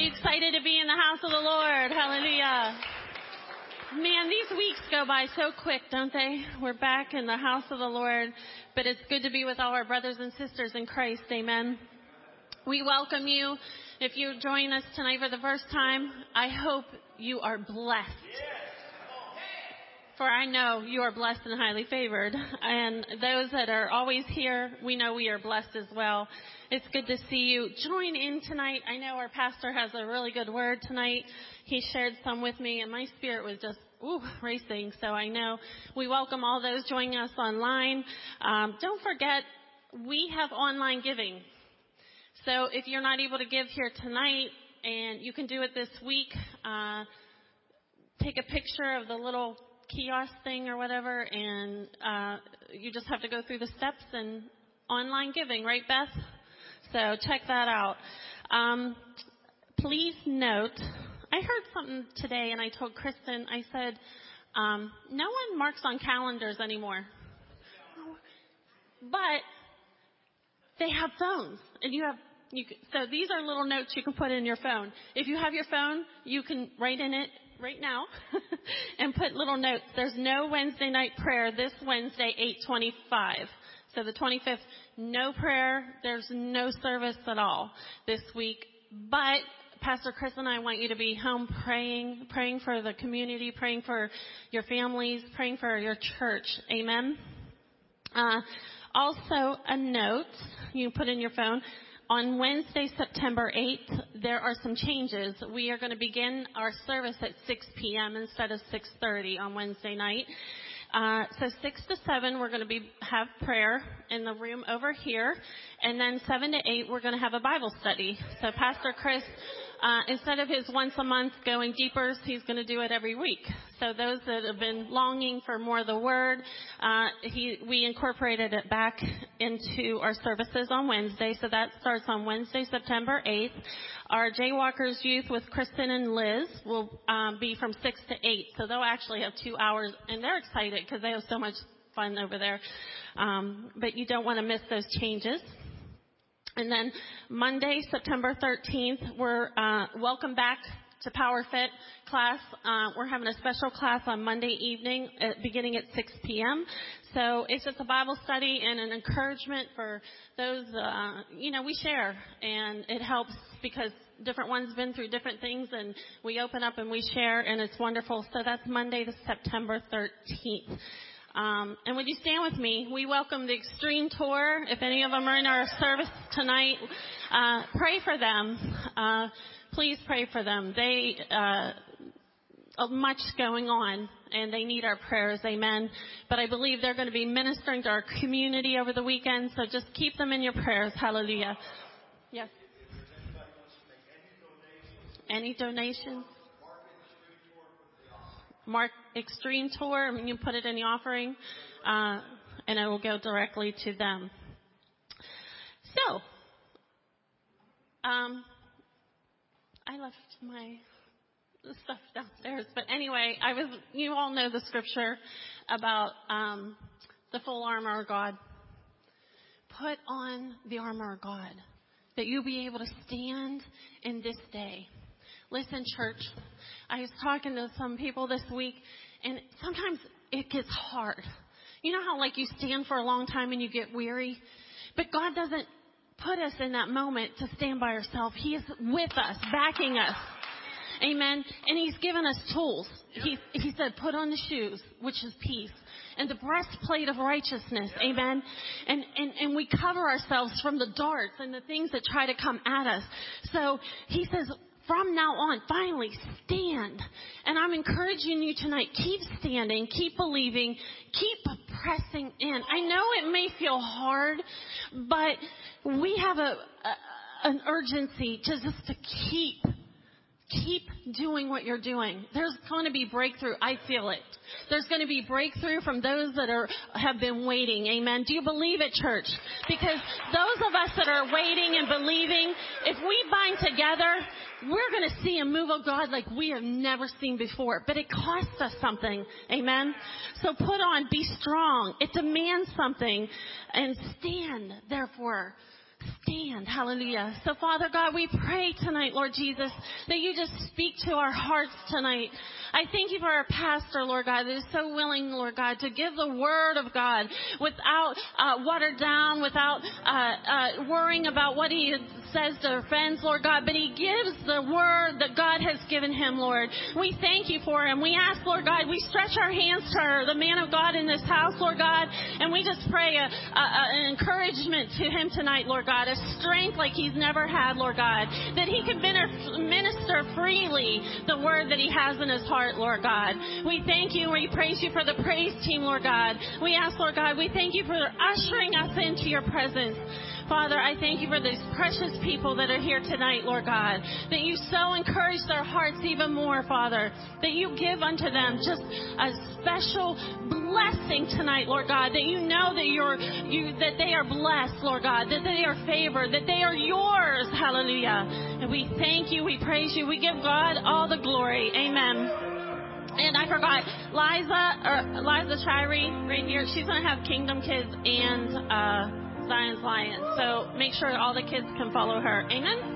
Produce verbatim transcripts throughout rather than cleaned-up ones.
you excited to be in the house of the Lord? Hallelujah. Man, these weeks go by so quick, don't they? We're back in the house of the Lord, but it's good to be with all our brothers and sisters in Christ. Amen. We welcome you. If you join us tonight for the first time, I hope you are blessed. For I know you are blessed and highly favored. And those that are always here, we know we are blessed as well. It's good to see you. Join in tonight. I know our pastor has a really good word tonight. He shared some with me, and my spirit was just ooh, racing. So I know we welcome all those joining us online. Um, don't forget, we have online giving. So if you're not able to give here tonight, and you can do it this week, uh, take a picture of the little kiosk thing or whatever, and uh, you just have to go through the steps and online giving, right, Beth? So check that out. Um, please note, I heard something today, and I told Kristen, I said, um, no one marks on calendars anymore. But they have phones, and you have, you can, so these are little notes you can put in your phone. If you have your phone, you can write in it right now and put little notes. There's no Wednesday night prayer this Wednesday, eight twenty-five. So the twenty-fifth, no prayer. There's no service at all this week. But Pastor Chris and I want you to be home praying, praying for the community, praying for your families, praying for your church. Amen. Uh, also, a note you can put in your phone. On Wednesday, September eighth, there are some changes. We are going to begin our service at six p.m. instead of six thirty on Wednesday night. Uh, so six to seven, we're going to be have prayer in the room over here. And then seven to eight, we're going to have a Bible study. So Pastor Chris, uh, instead of his once a month going deeper, he's going to do it every week. So those that have been longing for more of the Word, uh, he, we incorporated it back into our services on Wednesday. So that starts on Wednesday, September eighth. Our Jaywalkers Youth with Kristen and Liz will um, be from six to eight. So they'll actually have two hours, and they're excited because they have so much fun over there. Um, but you don't want to miss those changes. And then Monday, September thirteenth, we're uh, welcome back to PowerFit class. Uh, we're having a special class on Monday evening at, beginning at six p.m. So it's just a Bible study and an encouragement for those, uh, you know, we share. And it helps because different ones been through different things, and we open up and we share, and it's wonderful. So that's Monday, the September thirteenth. Um, and would you stand with me? We welcome the Extreme Tour. If any of them are in our service tonight, uh, pray for them. Uh, please pray for them. They, uh, much going on, and they need our prayers. Amen. But I believe they're going to be ministering to our community over the weekend. So just keep them in your prayers. Hallelujah. Yes. Any donations? Mark Extreme Tour. I mean, you put it in the offering, uh, and it will go directly to them. So, um, I left my stuff downstairs, but anyway, I was. You all know the scripture about um, the full armor of God. Put on the armor of God that you'll be able to stand in this day. Listen, church, I was talking to some people this week, and sometimes it gets hard. You know how, like, you stand for a long time and you get weary? But God doesn't put us in that moment to stand by ourselves. He is with us, backing us. Amen. And He's given us tools. He, he said, put on the shoes, which is peace, and the breastplate of righteousness. Amen. And, and, and we cover ourselves from the darts and the things that try to come at us. So He says, from now on, finally, stand. And I'm encouraging you tonight, keep standing, keep believing, keep pressing in. I know it may feel hard, but we have a, a an urgency to just to keep, keep doing what you're doing. There's going to be breakthrough. I feel it. There's going to be breakthrough from those that are have been waiting. Amen. Do you believe it, church? Because those of us that are waiting and believing, if we bind together, we're going to see a move of God like we have never seen before. But it costs us something. Amen. So put on, be strong. It demands something. And stand, therefore. stand. Hallelujah. So, Father God, we pray tonight, Lord Jesus, that you just speak to our hearts tonight. I thank you for our pastor, Lord God, that is so willing, Lord God, to give the word of God without uh, watered down, without uh, uh, worrying about what he says to friends, Lord God, but he gives the word that God has given him, Lord. We thank you for him. We ask, Lord God, we stretch our hands to her, the man of God in this house, Lord God, and we just pray a, a, a, an encouragement to him tonight, Lord God, a strength like he's never had, Lord God, that he can minister freely the word that he has in his heart, Lord God. We thank you. We praise you for the praise team, Lord God. We ask, Lord God, we thank you for ushering us into your presence. Father, I thank you for these precious people that are here tonight, Lord God, that you so encourage their hearts even more, Father, that you give unto them just a special blessing tonight, Lord God, that you know that you're you that they are blessed, Lord God, that they are favored, that they are yours. Hallelujah. And we thank you, we praise you, we give God all the glory. Amen. And I forgot, Liza, or Liza Shirey, right here, she's going to have Kingdom Kids and uh Zion's Lion. So make sure all the kids can follow her. Amen.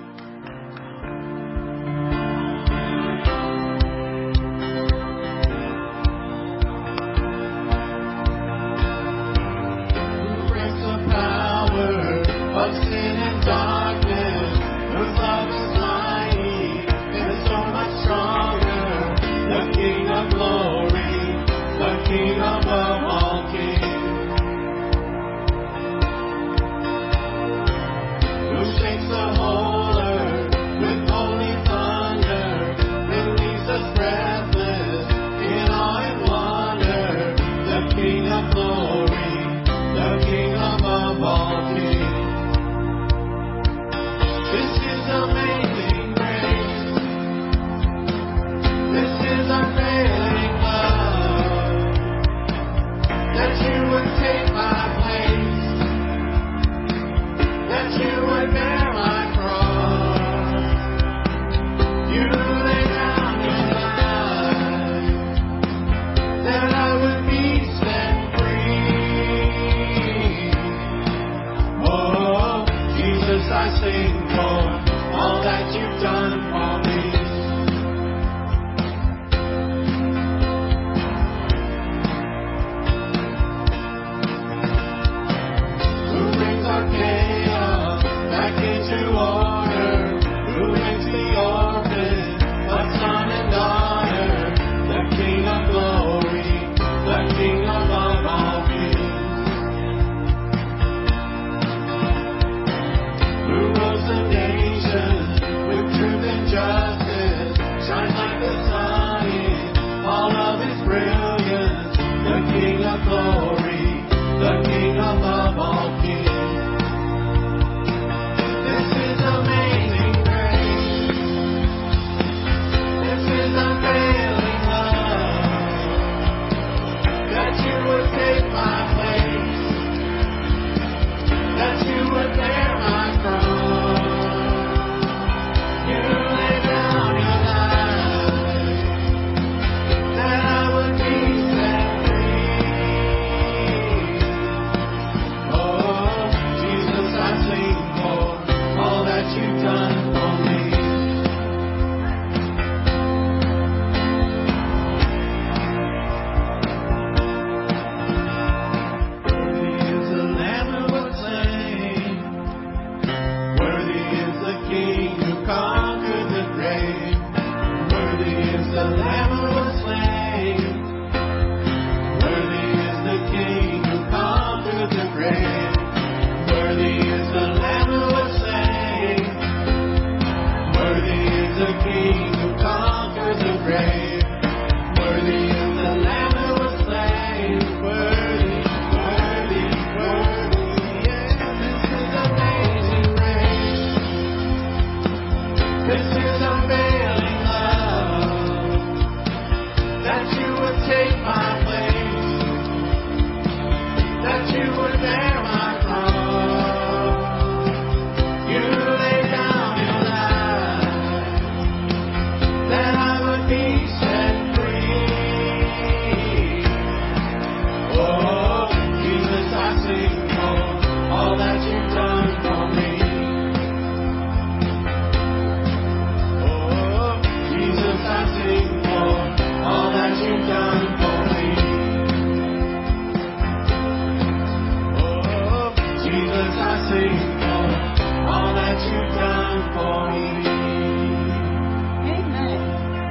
That you would bear my cross. Jesus, I sing for all that you've done for me. Amen.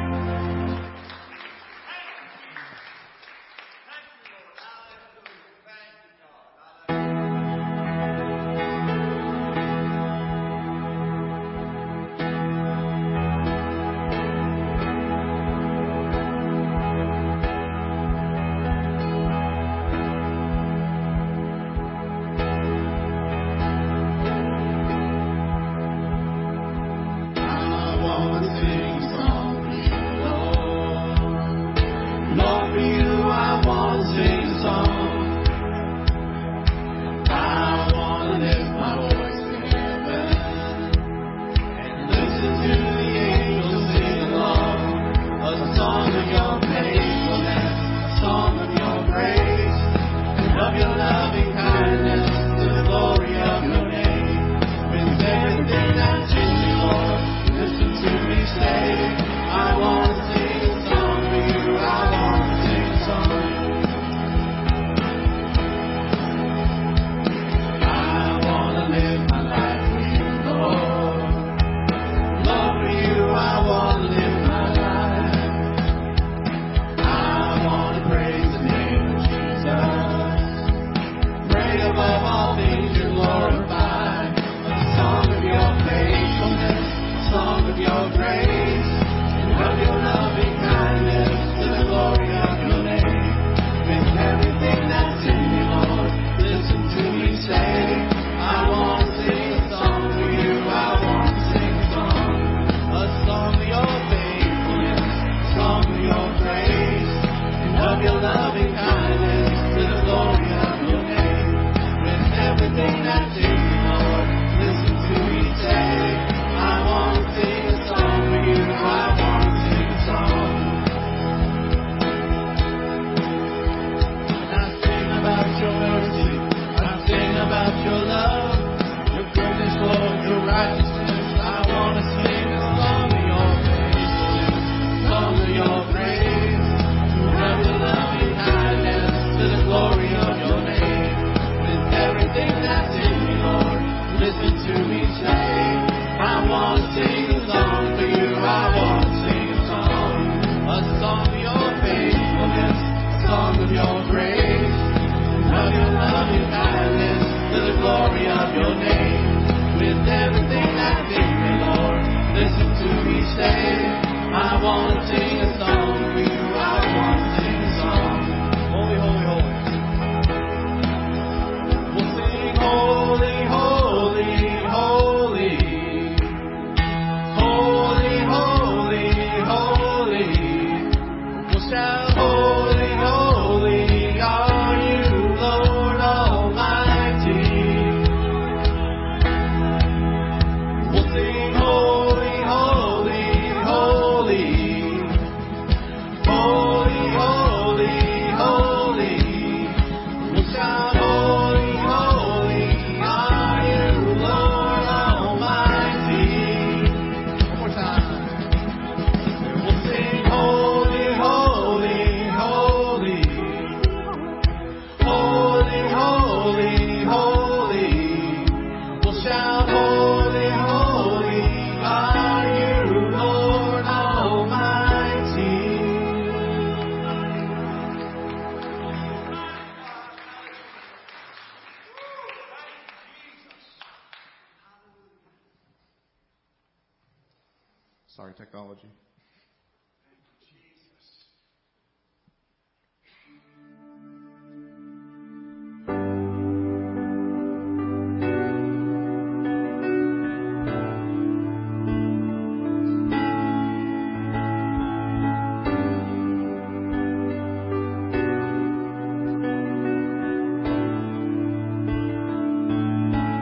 Sorry, technology.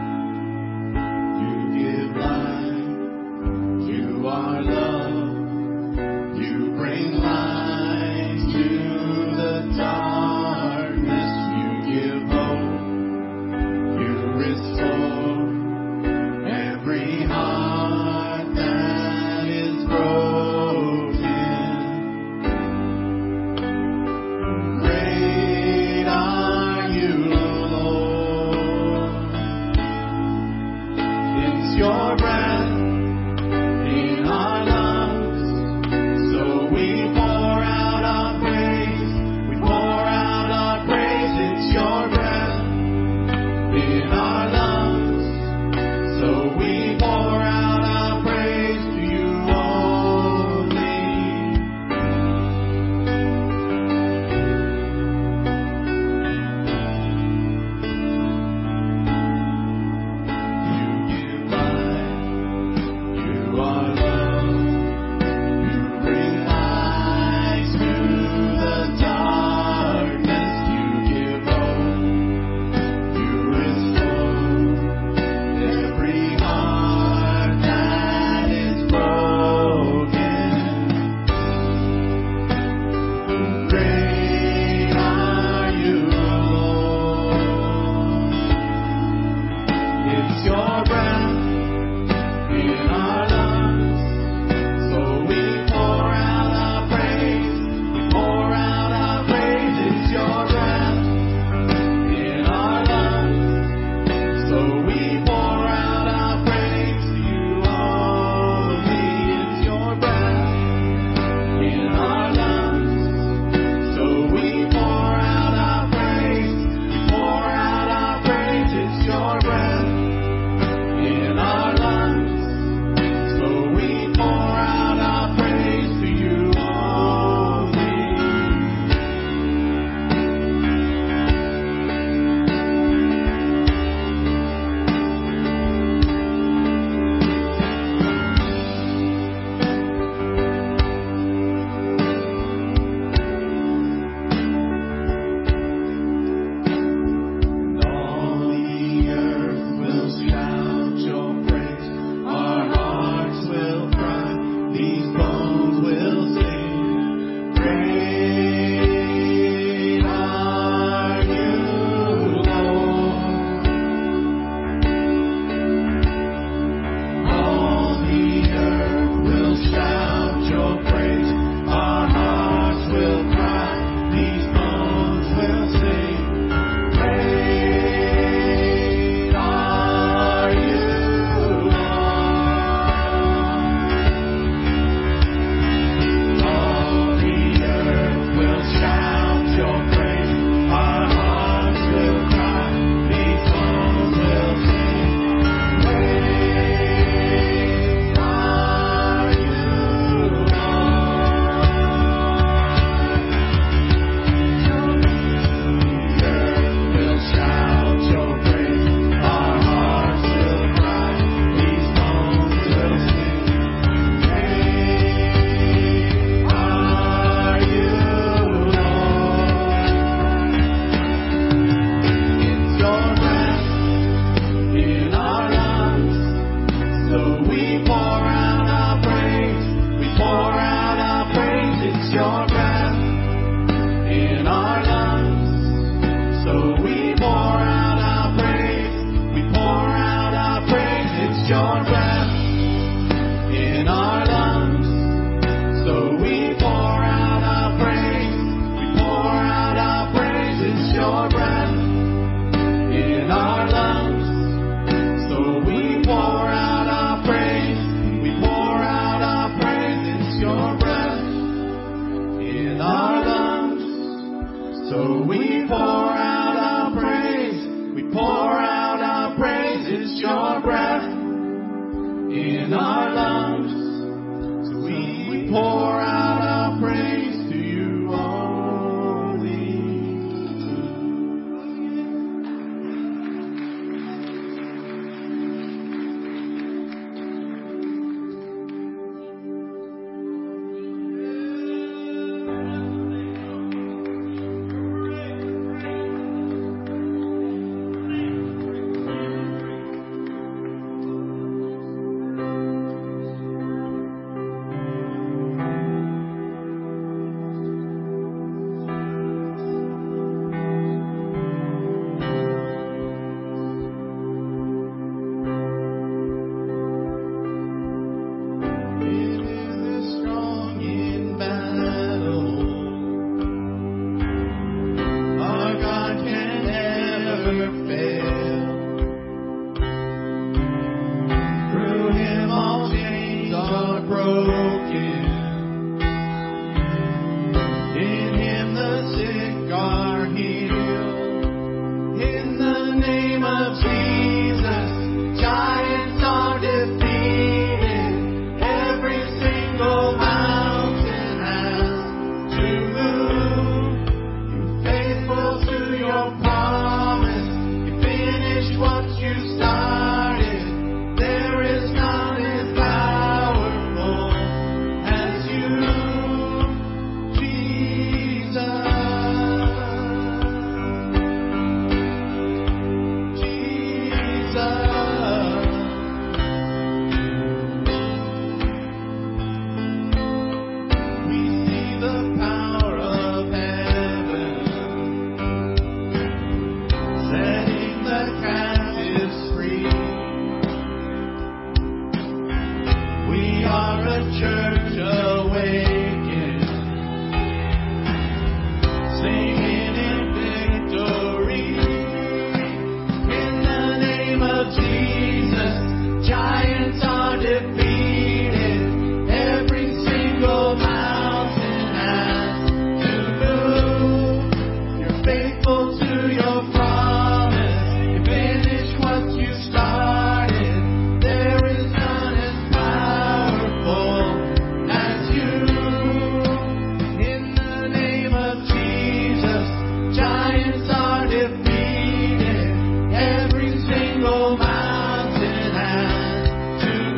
You give life, you are love.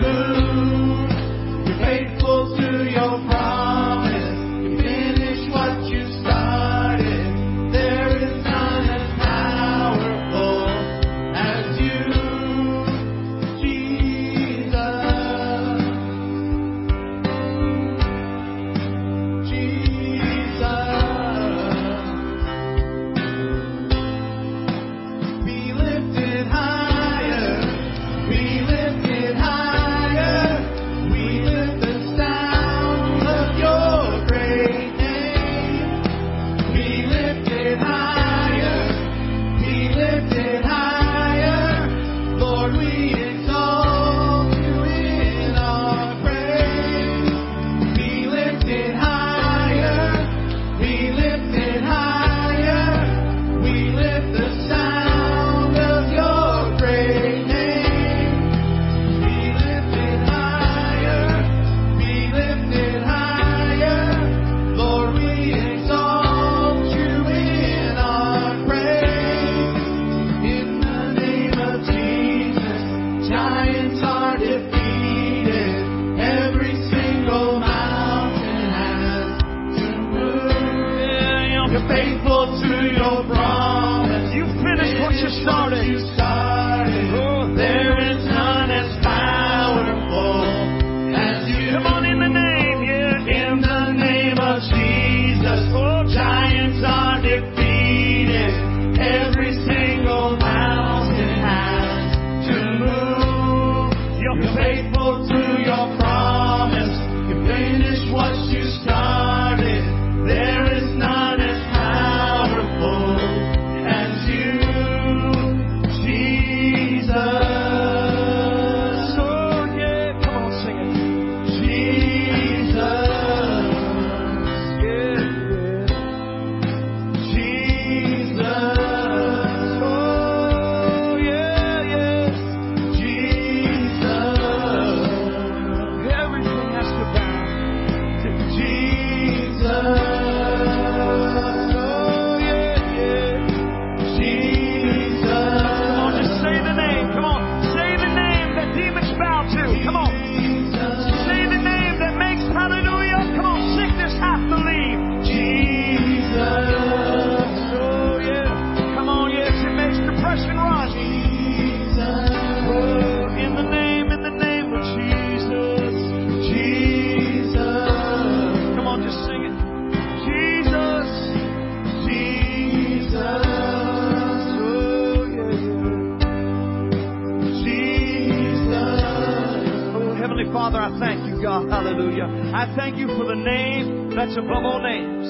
move. You're faithful to your promise. You finish what you started. There is none as powerful as you, Jesus. Jesus. Be lifted higher. Be lifted higher. We lift the sound of your great name. Be lifted higher. Be lifted higher. Lord, we exalt you in our praise. Be lifted higher. Be lifted higher. We lift the sound of your great name. Be lifted higher. Be lifted higher. Lord, we exalt you in our praise. In the name of Jesus, giants are defeated. Every single mountain has to move. You're faithful to your promise. You finished what you started. You started. There is none as powerful as you. Come on, in the name, yeah. In the name of Jesus, giants are defeated. Every single mountain has to move. You're faithful to your promise. You finish what you started. There is none as powerful as you, Jesus. Oh, yeah. Come on, sing it. Jesus. Yeah. Jesus. Oh, yeah, yeah. Jesus. Everything has to bow. Jesus. Oh, yeah, yeah. Jesus. Come on, just say the name. Come on. Say the name that demons bow to. Come on. Say the name that makes hallelujah. Come on, sickness has to leave. Jesus. Oh, yeah. Come on, yes, it makes depression run. Jesus. Oh, in the name, in the name of Jesus. Jesus. Come on, just sing it. Jesus. Jesus. Oh, yeah, Jesus. yeah. Oh, Heavenly Father, I thank you, God. Hallelujah. I thank you for the name that's above all names.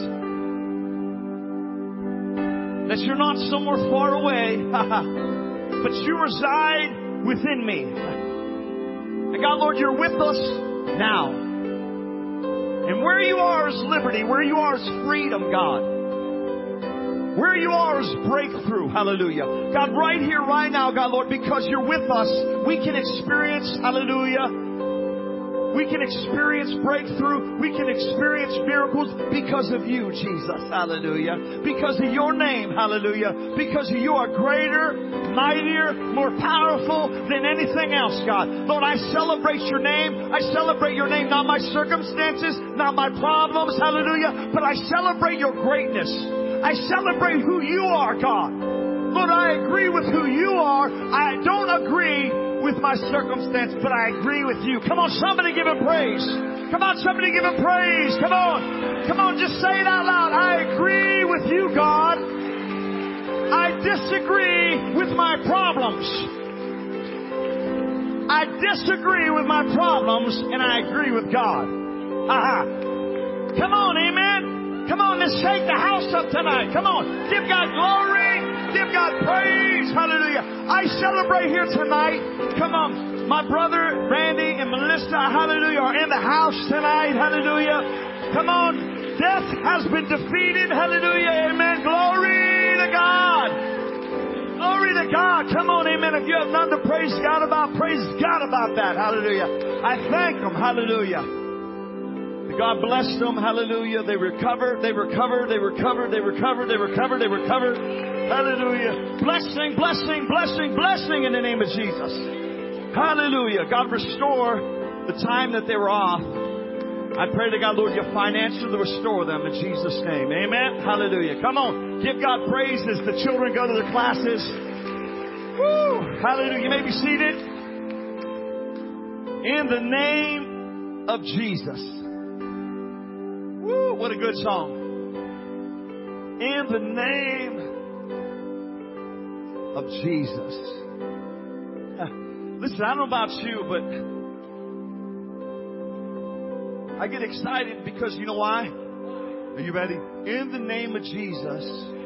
That you're not somewhere far away, but you reside within me. And God, Lord, you're with us now. And where you are is liberty. Where you are is freedom, God. Where you are is breakthrough. Hallelujah. God, right here, right now, God, Lord, because you're with us, we can experience, hallelujah, we can experience breakthrough. We can experience miracles because of you, Jesus. Hallelujah. Because of your name. Hallelujah. Because you are greater, mightier, more powerful than anything else, God. Lord, I celebrate your name. I celebrate your name, not my circumstances, not my problems. Hallelujah. But I celebrate your greatness. I celebrate who you are, God. Lord, I agree with who you are. I don't agree with my circumstance, but I agree with you. Come on, somebody give him praise. Come on, somebody give him praise. Come on. Come on, just say it out loud. I agree with you, God. I disagree with my problems. I disagree with my problems, and I agree with God. Ha-ha. Come on, amen. Come on, let's shake the house up tonight. Come on, give God glory. Give God praise. Hallelujah. I celebrate here tonight. Come on. My brother Randy and Melissa, hallelujah, are in the house tonight. Hallelujah. Come on. Death has been defeated. Hallelujah. Amen. Glory to God. Glory to God. Come on. Amen. If you have none to praise God about, praise God about that. Hallelujah. I thank Him. Hallelujah. God bless them. Hallelujah. They recovered. They recovered. They recovered. They recovered. They recovered. They recovered. Hallelujah. Blessing, blessing, blessing, blessing in the name of Jesus. Hallelujah. God, restore the time that they were off. I pray to God, Lord, you financially restore them in Jesus' name. Amen. Hallelujah. Come on. Give God praise as the children go to their classes. Woo. Hallelujah. You may be seated. In the name of Jesus. Woo. What a good song. In the name of Jesus. Listen, I don't know about you, but I get excited because you know why? Are you ready? In the name of Jesus,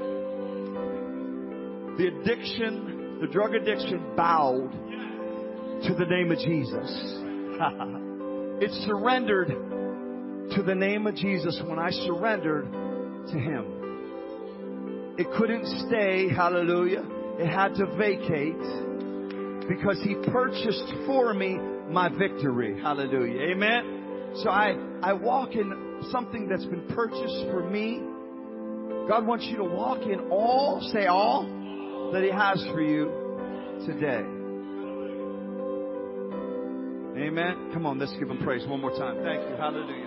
the addiction, the drug addiction bowed to the name of Jesus. It surrendered to the name of Jesus when I surrendered to Him. It couldn't stay, hallelujah. It had to vacate because He purchased for me my victory. Hallelujah. Amen. So I, I walk in something that's been purchased for me. God wants you to walk in all, say all, that He has for you today. Amen. Come on, let's give Him praise one more time. Thank you. Hallelujah.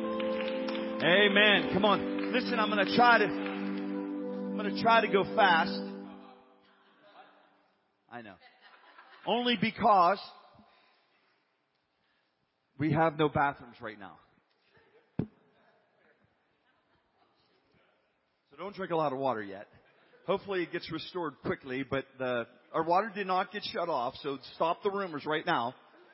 Amen. Come on. Listen, I'm going to try to, I'm going to try to go fast. I know. Only because we have no bathrooms right now. So don't drink a lot of water yet. Hopefully it gets restored quickly, but the, our water did not get shut off, so stop the rumors right now.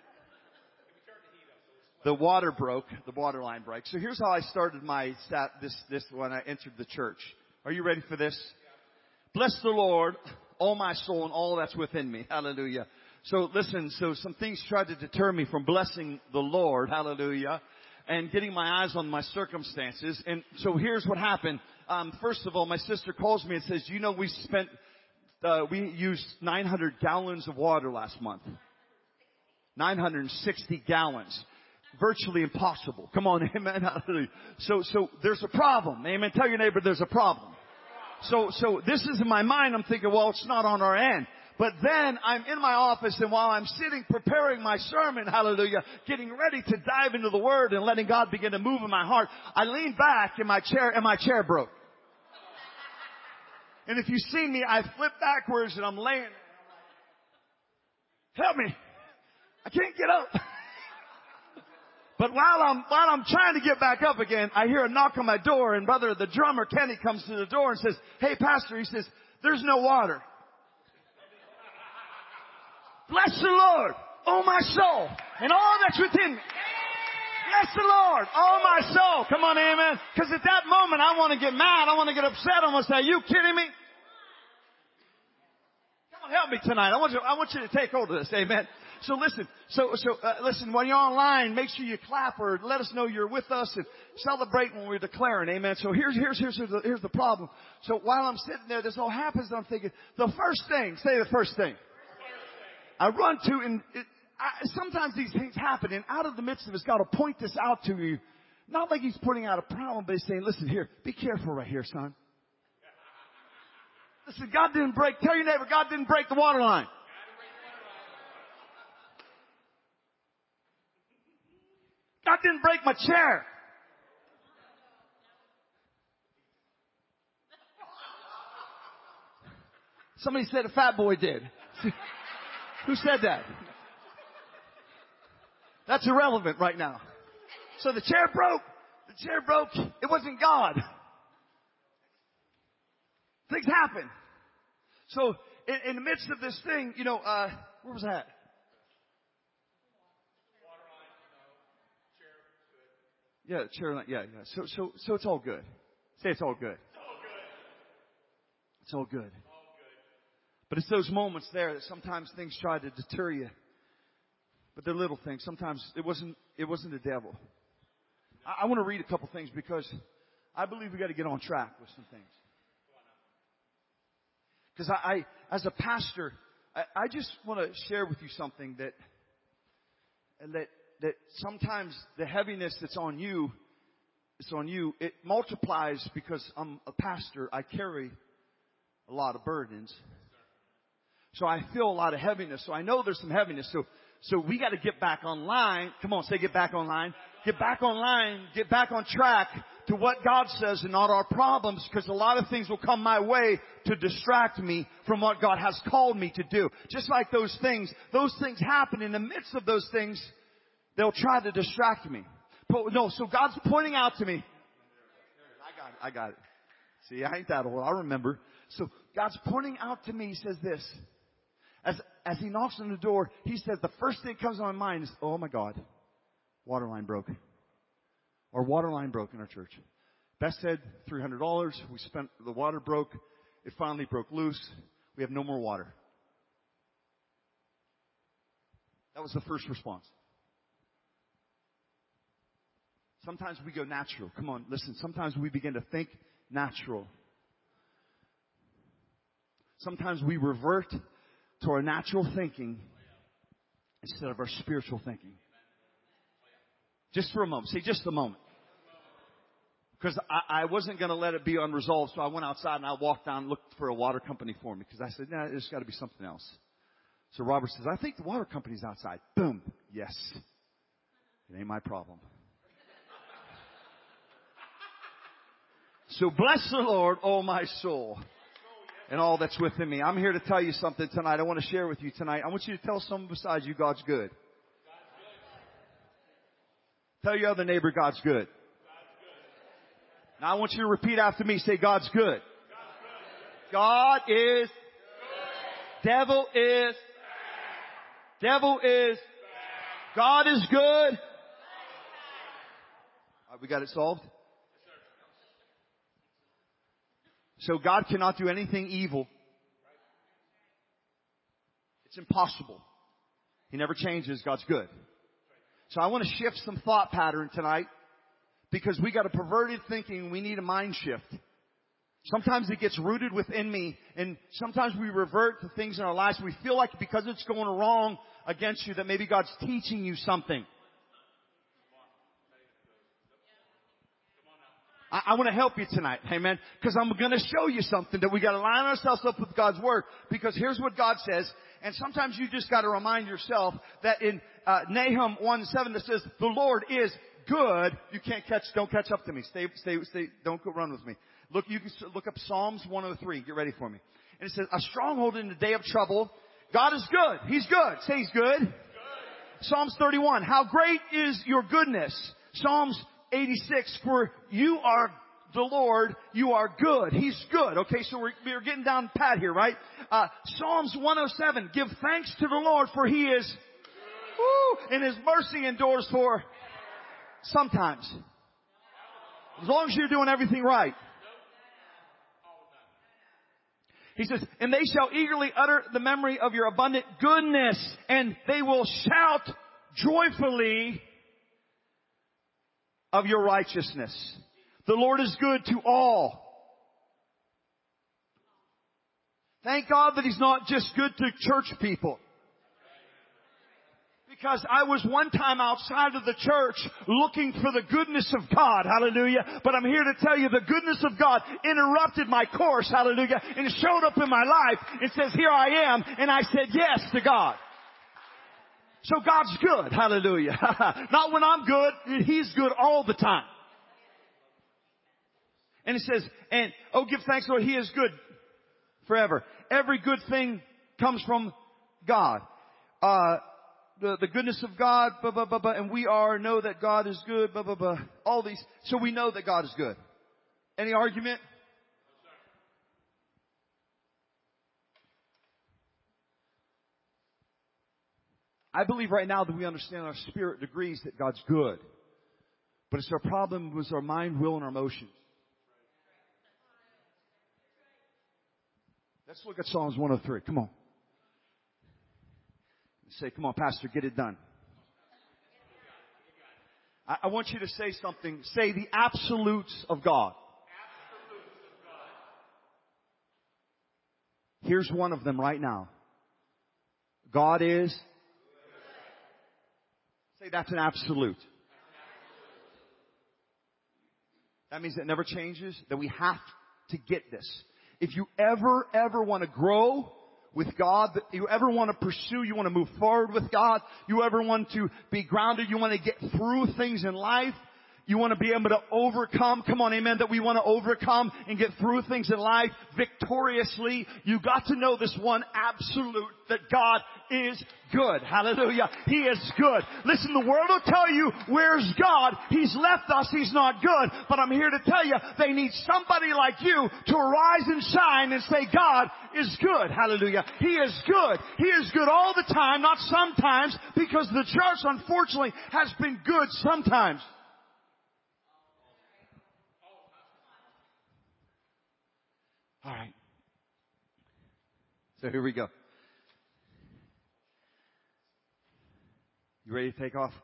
The water broke, the water line broke. So here's how I started my sat, this, this when I entered the church. Are you ready for this? Bless the Lord, all my soul and all that's within me. Hallelujah. So listen, so some things tried to deter me from blessing the Lord, hallelujah, and getting my eyes on my circumstances. And so here's what happened. Um, first of all, my sister calls me and says, you know, we spent, uh, we used nine hundred gallons of water last month. nine hundred sixty gallons. Virtually impossible. Come on, amen, hallelujah. So, so there's a problem. Amen. Tell your neighbor there's a problem. So, so this is in my mind. I'm thinking, well, it's not on our end. But then I'm in my office, and while I'm sitting preparing my sermon, hallelujah, getting ready to dive into the Word and letting God begin to move in my heart, I leaned back in my chair, and my chair broke. And if you see me, I flip backwards, and I'm laying there. Help me. I can't get up. But while I'm, while I'm trying to get back up again, I hear a knock on my door, and brother, the drummer, Kenny, comes to the door and says, hey, pastor, he says, there's no water. Bless the Lord, oh my soul, and all that's within me. Bless the Lord, oh my soul. Come on, amen. Because at that moment, I want to get mad. I want to get upset. I want to say, are you kidding me? Come on, help me tonight. I want you, I want you to take hold of this, amen. So listen, so, so, uh, listen, when you're online, make sure you clap or let us know you're with us and celebrate when we're declaring, amen. So here's, here's, here's, here's the, here's the problem. So while I'm sitting there, this all happens, and I'm thinking, the first thing, say the first thing. I run to, and it, I, sometimes these things happen, and out of the midst of it, God will point this out to you. Not like He's pointing out a problem, but He's saying, listen here, be careful right here, son. Listen, God didn't break, tell your neighbor, God didn't break the water line. God didn't break my chair. Somebody said a fat boy did. Who said that? That's irrelevant right now. So the chair broke. The chair broke. It wasn't God. Things happen. So in, in the midst of this thing, you know, uh, where was that? Yeah, chair line. Yeah, yeah. So, so, so it's all good. Say it's all good. It's all good. It's all good. But it's those moments there that sometimes things try to deter you. But they're little things. Sometimes it wasn't, it wasn't the devil. I, I want to read a couple things because I believe we got to get on track with some things. Because I, I, as a pastor, I, I just want to share with you something that, that, that sometimes the heaviness that's on you, it's on you. It multiplies because I'm a pastor. I carry a lot of burdens. So I feel a lot of heaviness. So I know there's some heaviness. So, so we got to get back online. Come on, say get back online. Get back online. Get back on track to what God says and not our problems, because a lot of things will come my way to distract me from what God has called me to do. Just like those things, those things happen. In the midst of those things, they'll try to distract me. But no, so God's pointing out to me. I got it. I got it. See, I ain't that old. I remember. So God's pointing out to me. He says this. As, as he knocks on the door, he says the first thing that comes to my mind is, oh my God, water line broke. Our water line broke in our church. Beth said three hundred dollars. We spent, the water broke. It finally broke loose. We have no more water. That was the first response. Sometimes we go natural. Come on, listen. Sometimes we begin to think natural. Sometimes we revert to our natural thinking instead of our spiritual thinking. Just for a moment. Say just a moment. Because I, I wasn't going to let it be unresolved, so I went outside and I walked down and looked for a water company for me. Because I said, nah, there's got to be something else. So Robert says, I think the water company's outside. Boom. Yes. It ain't my problem. So bless the Lord, oh my soul, and all that's within me. I'm here to tell you something tonight. I want to share with you tonight. I want you to tell someone besides you, God's good. Tell your other neighbor, God's good. Now I want you to repeat after me. Say, God's good. God is. Devil is. Devil is. God is good. All right, we got it solved? So God cannot do anything evil. It's impossible. He never changes. God's good. So I want to shift some thought pattern tonight, because we got a perverted thinking. We need a mind shift. Sometimes it gets rooted within me, and sometimes we revert to things in our lives. We feel like because it's going wrong against you that maybe God's teaching you something. I, I want to help you tonight, amen, because I'm going to show you something that we got to line ourselves up with God's Word, because here's what God says. And sometimes you just got to remind yourself that in uh, Nahum one seven that says, the Lord is good. You can't catch, don't catch up to me. Stay, stay, stay, don't go run with me. Look, you can look up Psalms one oh three. Get ready for me. And it says, a stronghold in the day of trouble. God is good. He's good. Say He's good. Good. Psalms thirty-one. How great is your goodness. Psalms eighty-six. For you are the Lord, you are good. He's good. Okay, so we're, we're getting down pat here, right? Uh, Psalms one oh seven. Give thanks to the Lord, for He is, woo, and His mercy endures for sometimes. As long as you're doing everything right. He says, and they shall eagerly utter the memory of your abundant goodness, and they will shout joyfully of your righteousness. The Lord is good to all. Thank God that He's not just good to church people. Because I was one time outside of the church looking for the goodness of God, hallelujah. But I'm here to tell you the goodness of God interrupted my course, hallelujah, and it showed up in my life. It says, here I am, and I said yes to God. So God's good, hallelujah. Not when I'm good, He's good all the time. And it says, and, oh, give thanks, Lord, He is good forever. Every good thing comes from God. Uh, the, the goodness of God, blah, blah, blah, blah, and we are, know that God is good, blah, blah, blah. All these. So we know that God is good. Any argument? I believe right now that we understand our spirit degrees that God's good. But it's our problem with our mind, will, and our emotions. Let's look at Psalms one oh three. Come on. Say, come on, Pastor, get it done. I, I want you to say something. Say the absolutes of God. Here's one of them right now. God is. Say that's an absolute. That means it never changes. That we have to get this. If you ever, ever want to grow, with God that you ever want to pursue, you want to move forward with God, you ever want to be grounded, you want to get through things in life, you want to be able to overcome, come on, amen, that we want to overcome and get through things in life victoriously, you got to know this one absolute, that God is good. Hallelujah. He is good. Listen, the world will tell you, where's God? He's left us. He's not good. But I'm here to tell you, they need somebody like you to arise and shine and say, God is good. Hallelujah. He is good. He is good all the time, not sometimes, because the church, unfortunately, has been good sometimes. All right. So here we go. You ready to take off?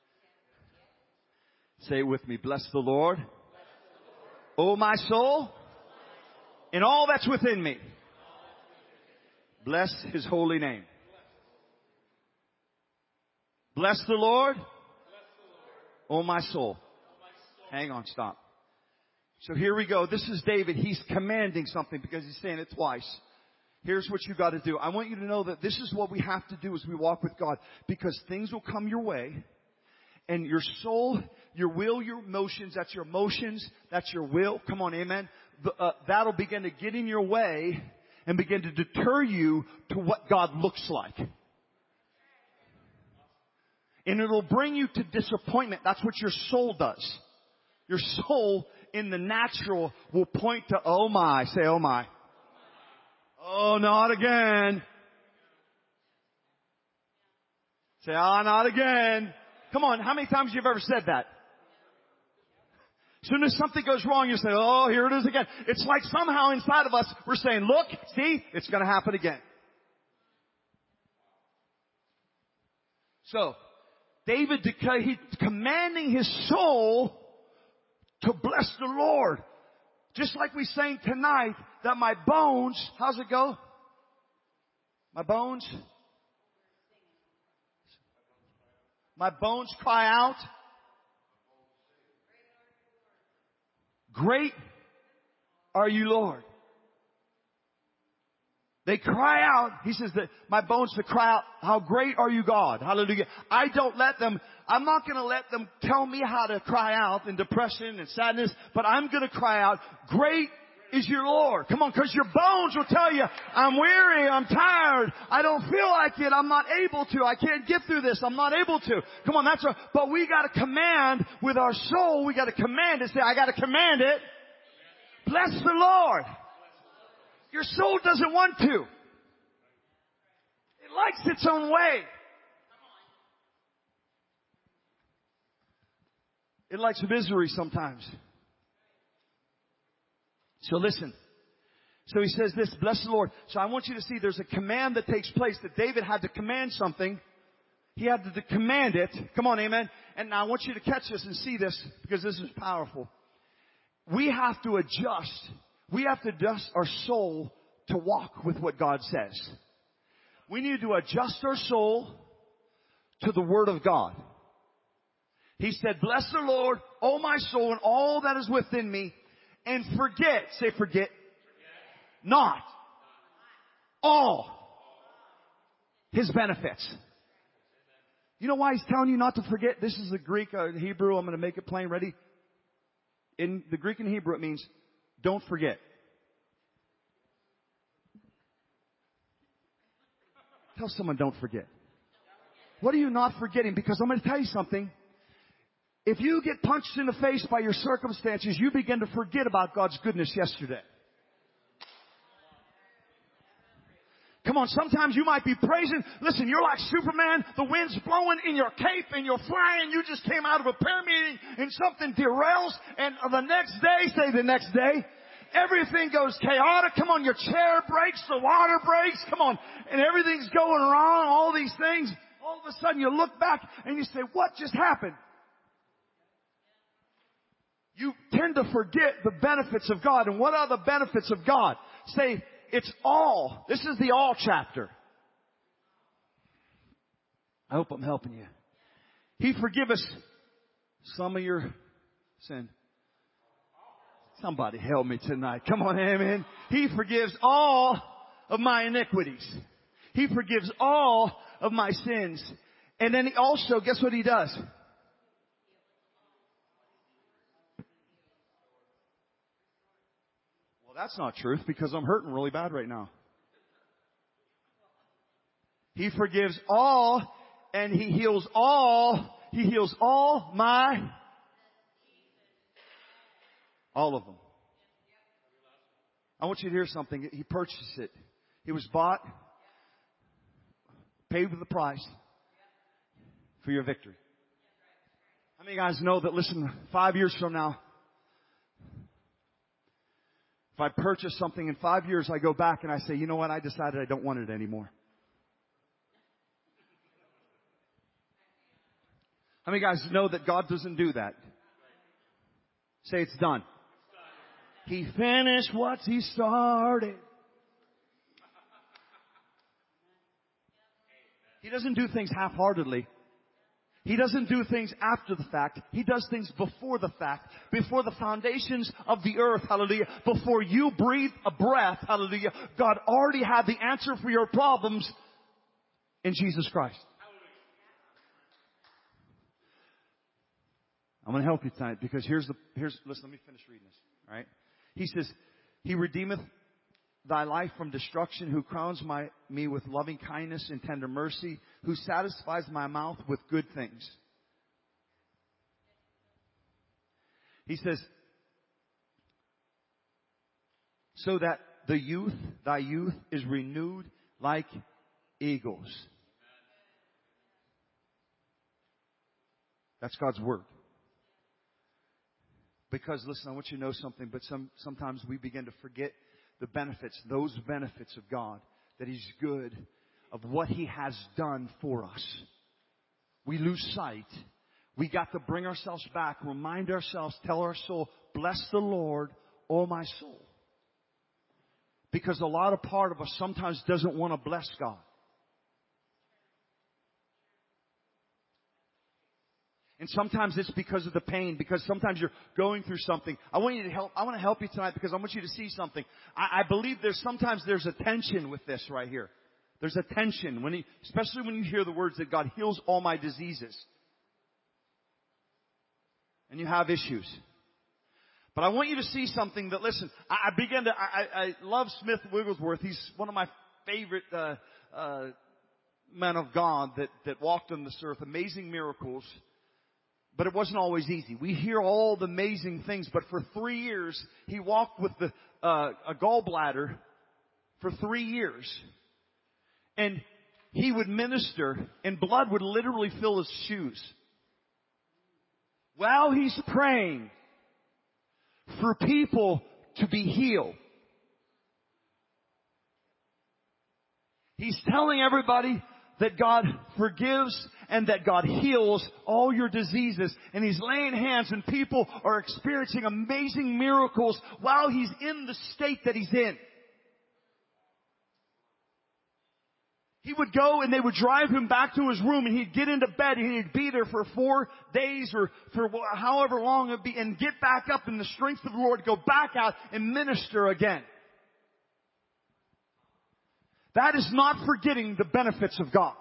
Say it with me. Bless the Lord, O my soul, and all that's within me. Bless His holy name. Bless the Lord, O my soul. Hang on, stop. So here we go. This is David. He's commanding something because he's saying it twice. Here's what you got to do. I want you to know that this is what we have to do as we walk with God, because things will come your way, and your soul, your will, your emotions, that's your emotions, that's your will. Come on, amen. The, uh, that'll begin to get in your way and begin to deter you to what God looks like. And it'll bring you to disappointment. That's what your soul does. Your soul in the natural will point to, oh my, say oh my. Oh, not again. Say, ah, oh, not again. Come on, how many times have you ever said that? As soon as something goes wrong, you say, oh, here it is again. It's like somehow inside of us, we're saying, look, see, it's going to happen again. So, David, he's commanding his soul to bless the Lord. Just like we sang tonight, that my bones, how's it go? My bones? My bones cry out. Great are you, Lord. They cry out. He says that my bones to cry out, how great are you, God? Hallelujah. I don't let them, I'm not going to let them tell me how to cry out in depression and sadness, but I'm going to cry out, great is your Lord. Come on, because your bones will tell you, I'm weary, I'm tired, I don't feel like it, I'm not able to, I can't get through this, I'm not able to. Come on, that's a, but we got to command with our soul, we got to command it, say, I got to command it. Bless the Lord. Your soul doesn't want to. It likes its own way. It likes misery sometimes. So listen. So he says this, bless the Lord. So I want you to see there's a command that takes place, that David had to command something. He had to command it. Come on, amen. And now I want you to catch this and see this, because this is powerful. We have to adjust. We have to adjust our soul to walk with what God says. We need to adjust our soul to the Word of God. He said, bless the Lord, O my soul, and all that is within me, and forget, say forget, forget. not all His benefits. You know why He's telling you not to forget? This is the Greek, uh, Hebrew. I'm going to make it plain. Ready? In the Greek and Hebrew, it means don't forget. Tell someone, don't forget. What are you not forgetting? Because I'm going to tell you something. If you get punched in the face by your circumstances, you begin to forget about God's goodness yesterday. Come on, sometimes you might be praising. Listen, you're like Superman. The wind's blowing in your cape and you're flying. You just came out of a prayer meeting and something derails. And the next day, say the next day, everything goes chaotic. Come on, your chair breaks, the water breaks. Come on, and everything's going wrong, all these things. All of a sudden you look back and you say, what just happened? You tend to forget the benefits of God. And what are the benefits of God? Say, it's all. This is the all chapter. I hope I'm helping you. He forgive us some of your sin. Somebody help me tonight. Come on, amen. He forgives all of my iniquities. He forgives all of my sins. And then he also, guess what he does? Well, that's not truth because I'm hurting really bad right now. He forgives all and he heals all. He heals all my, all of them. I want you to hear something. He purchased it. He was bought, paid with the price for your victory. How many guys know that, listen, five years from now, if I purchase something in five years, I go back and I say, you know what, I decided I don't want it anymore. How many guys know that God doesn't do that? Say it's done. He finished what he started. He doesn't do things half-heartedly. He doesn't do things after the fact. He does things before the fact. Before the foundations of the earth, hallelujah. Before you breathe a breath, hallelujah. God already had the answer for your problems in Jesus Christ. I'm going to help you tonight because here's the, here's, listen, let me finish reading this. All right. He says, He redeemeth thy life from destruction, who crowns my, me with loving kindness and tender mercy, who satisfies my mouth with good things. He says, so that the youth, thy youth is renewed like eagles. That's God's word. Because, listen, I want you to know something, but some, sometimes we begin to forget the benefits, those benefits of God, that He's good, of what He has done for us. We lose sight. We got to bring ourselves back, remind ourselves, tell our soul, bless the Lord, oh my soul. Because a lot of part of us sometimes doesn't want to bless God. And sometimes it's because of the pain, because sometimes you're going through something. I want you to help, I want to help you tonight because I want you to see something. I, I believe there's sometimes there's a tension with this right here. There's a tension, when he, especially when you hear the words that God heals all my diseases. And you have issues. But I want you to see something that, listen, I, I begin to, I, I love Smith Wigglesworth. He's one of my favorite uh, uh, men of God that, that walked on this earth. Amazing miracles. But it wasn't always easy. We hear all the amazing things, but for three years, he walked with the, uh, a gallbladder for three years. And he would minister, and blood would literally fill his shoes. While he's praying for people to be healed, he's telling everybody that God forgives and that God heals all your diseases. And he's laying hands and people are experiencing amazing miracles while he's in the state that he's in. He would go and they would drive him back to his room and he'd get into bed and he'd be there for four days or for however long it'd be and get back up in the strength of the Lord, go back out and minister again. That is not forgetting the benefits of God.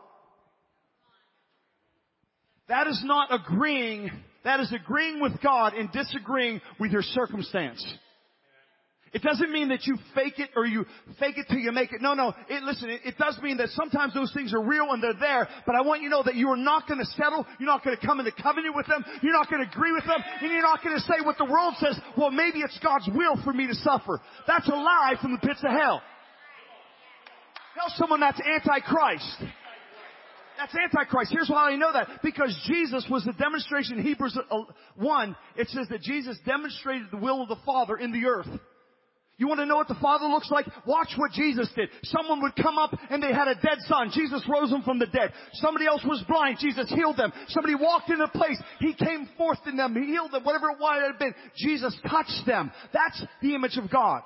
That is not agreeing, that is agreeing with God and disagreeing with your circumstance. It doesn't mean that you fake it or you fake it till you make it. No, no. It, listen, it, it does mean that sometimes those things are real and they're there, but I want you to know that you are not going to settle. You're not going to come into covenant with them. You're not going to agree with them. And you're not going to say what the world says, well, maybe it's God's will for me to suffer. That's a lie from the pits of hell. Tell someone that's antichrist. That's antichrist. Here's why I know that. Because Jesus was the demonstration in Hebrews one. It says that Jesus demonstrated the will of the Father in the earth. You want to know what the Father looks like? Watch what Jesus did. Someone would come up and they had a dead son. Jesus rose them from the dead. Somebody else was blind. Jesus healed them. Somebody walked into a place. He came forth in them. He healed them. Whatever it might have been. Jesus touched them. That's the image of God.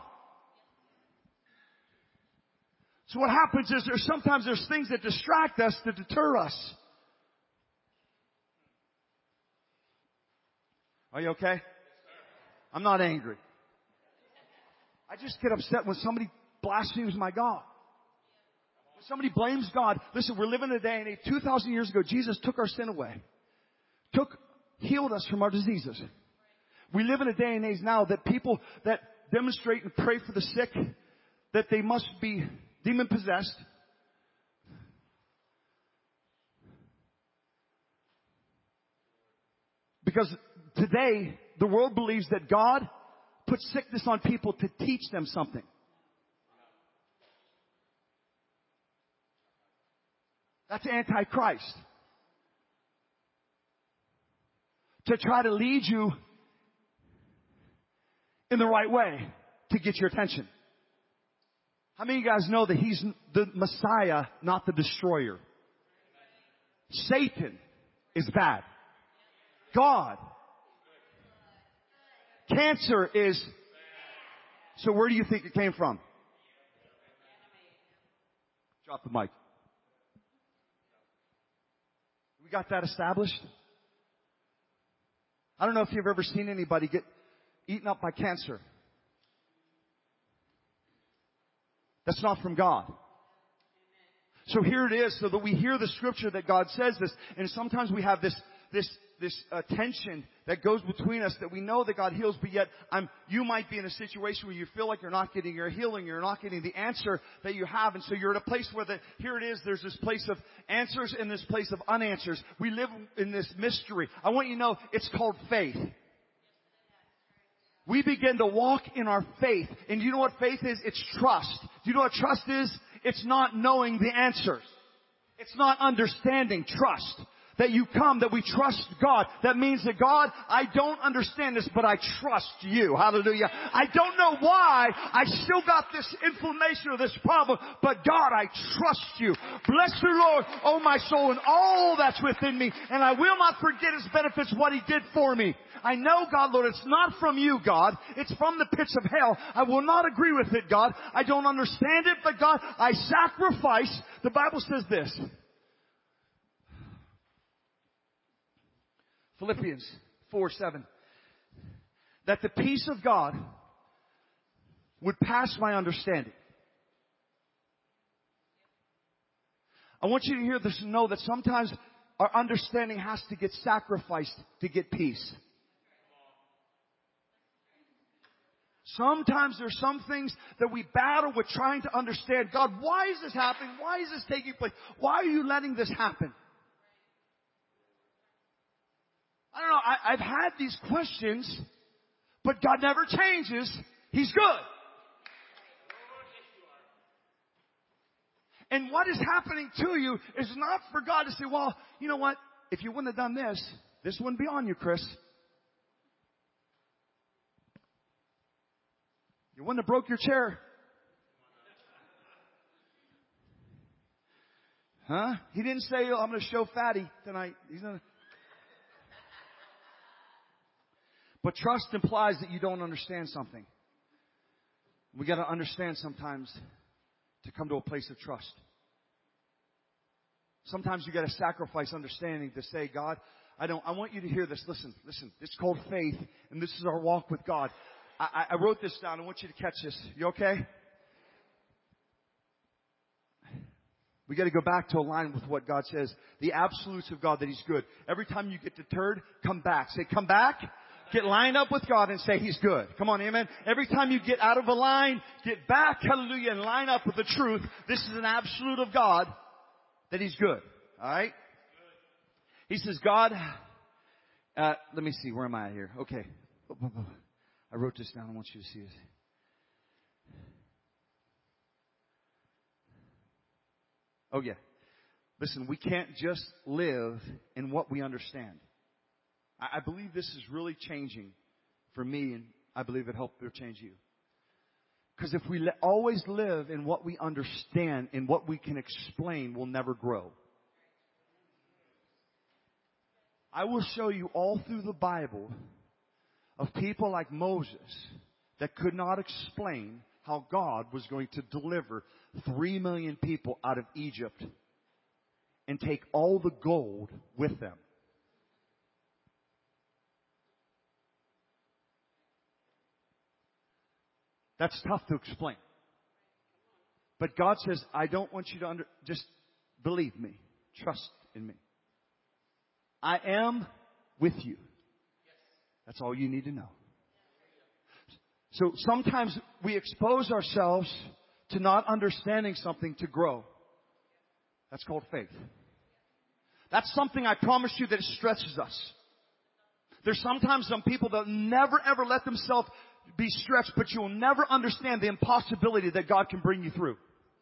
So what happens is there's sometimes there's things that distract us, that deter us. Are you okay? I'm not angry. I just get upset when somebody blasphemes my God. somebody blames God. Listen, we're living in a day and age, two thousand years ago, Jesus took our sin away. Took, healed us from our diseases. We live in a day and age now that people that demonstrate and pray for the sick, that they must be demon possessed. Because today, the world believes that God puts sickness on people to teach them something. That's anti-Christ. To try to lead you in the right way to get your attention. How many of you guys know that He's the Messiah, not the destroyer? Satan is bad. God. Cancer is. So where do you think it came from? Drop the mic. We got that established? I don't know if you've ever seen anybody get eaten up by cancer. That's not from God. So here it is, so that we hear the scripture that God says this, and sometimes we have this this this uh, tension that goes between us, that we know that God heals, but yet I'm, you might be in a situation where you feel like you're not getting your healing, you're not getting the answer that you have, and so you're at a place where the, here it is, there's this place of answers and this place of unanswers. We live in this mystery. I want you to know it's called faith. We begin to walk in our faith, and do you know what faith is? It's trust. Do you know what trust is? It's not knowing the answers. It's not understanding. Trust. That you come, that we trust God. That means that God, I don't understand this, but I trust you. Hallelujah. I don't know why I still got this inflammation or this problem, but God, I trust you. Bless the Lord, oh my soul, and all that's within me, and I will not forget His benefits, what He did for me. I know, God, Lord, it's not from you, God. It's from the pits of hell. I will not agree with it, God. I don't understand it, but God, I sacrifice. The Bible says this. Philippians four seven. That the peace of God would pass my understanding. I want you to hear this and know that sometimes our understanding has to get sacrificed to get peace. Sometimes there's some things that we battle with trying to understand. God, why is this happening? Why is this taking place? Why are you letting this happen? I don't know, I, I've had these questions, but God never changes. He's good. And what is happening to you is not for God to say, well, you know what? If you wouldn't have done this, this wouldn't be on you, Chris. You wouldn't have broke your chair. Huh? He didn't say, oh, I'm going to show Fatty tonight. He's gonna... But trust implies that you don't understand something. We got to understand sometimes to come to a place of trust. Sometimes you got to sacrifice understanding to say, God, I don't, I want you to hear this. Listen, listen. It's called faith, and this is our walk with God. I, I wrote this down. I want you to catch this. You okay? We got to go back to align with what God says. The absolutes of God, that He's good. Every time you get deterred, come back. Say, come back. Get lined up with God and say He's good. Come on, amen. Every time you get out of a line, get back, hallelujah, and line up with the truth. This is an absolute of God, that He's good. All right? He says, God, uh, let me see, where am I here? Okay. I wrote this down. I want you to see this. Oh, yeah. Listen, we can't just live in what we understand. I believe this is really changing for me, and I believe it helped to change you. Because if we always live in what we understand and what we can explain, we'll never grow. I will show you all through the Bible of people like Moses that could not explain how God was going to deliver three million people out of Egypt and take all the gold with them. That's tough to explain. But God says, I don't want you to under, just believe me. Trust in me. I am with you. That's all you need to know. So sometimes we expose ourselves to not understanding something to grow. That's called faith. That's something I promise you that stretches us. There's sometimes some people that never ever let themselves be stretched, but you'll never understand the impossibility that God can bring you through.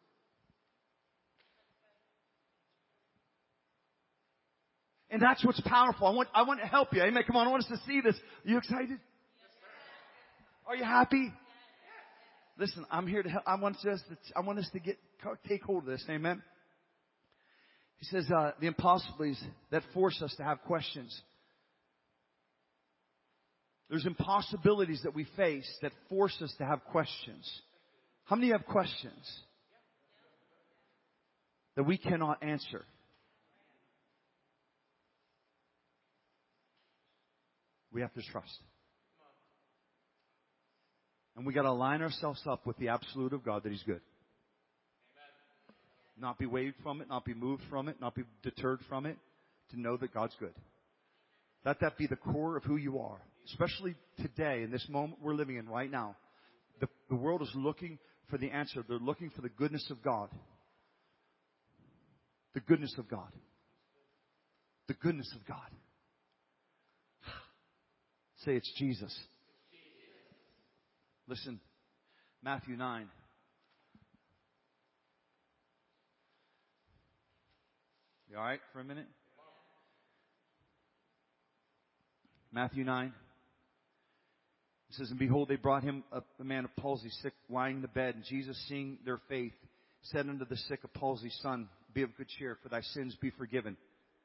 And that's what's powerful. I want, I want to help you. Amen. Come on. I want us to see this. Are you excited? Are you happy? Listen, I'm here to help. I want us to, I want us to get, take hold of this. Amen. He says, uh, the impossibilities that force us to have questions. There's impossibilities that we face that force us to have questions. How many have questions that we cannot answer? We have to trust. And we got to line ourselves up with the absolute of God that He's good. Not be waved from it, not be moved from it, not be deterred from it. To know that God's good. Let that be the core of who you are. Especially today, in this moment we're living in right now. The, the world is looking for the answer. They're looking for the goodness of God. The goodness of God. The goodness of God. Say it's Jesus. Listen, Matthew nine. You all right for a minute? Matthew nine. It says, and behold, they brought him a, a man of palsy, sick, lying in the bed. And Jesus, seeing their faith, said unto the sick of palsy, Son, be of good cheer, for thy sins be forgiven.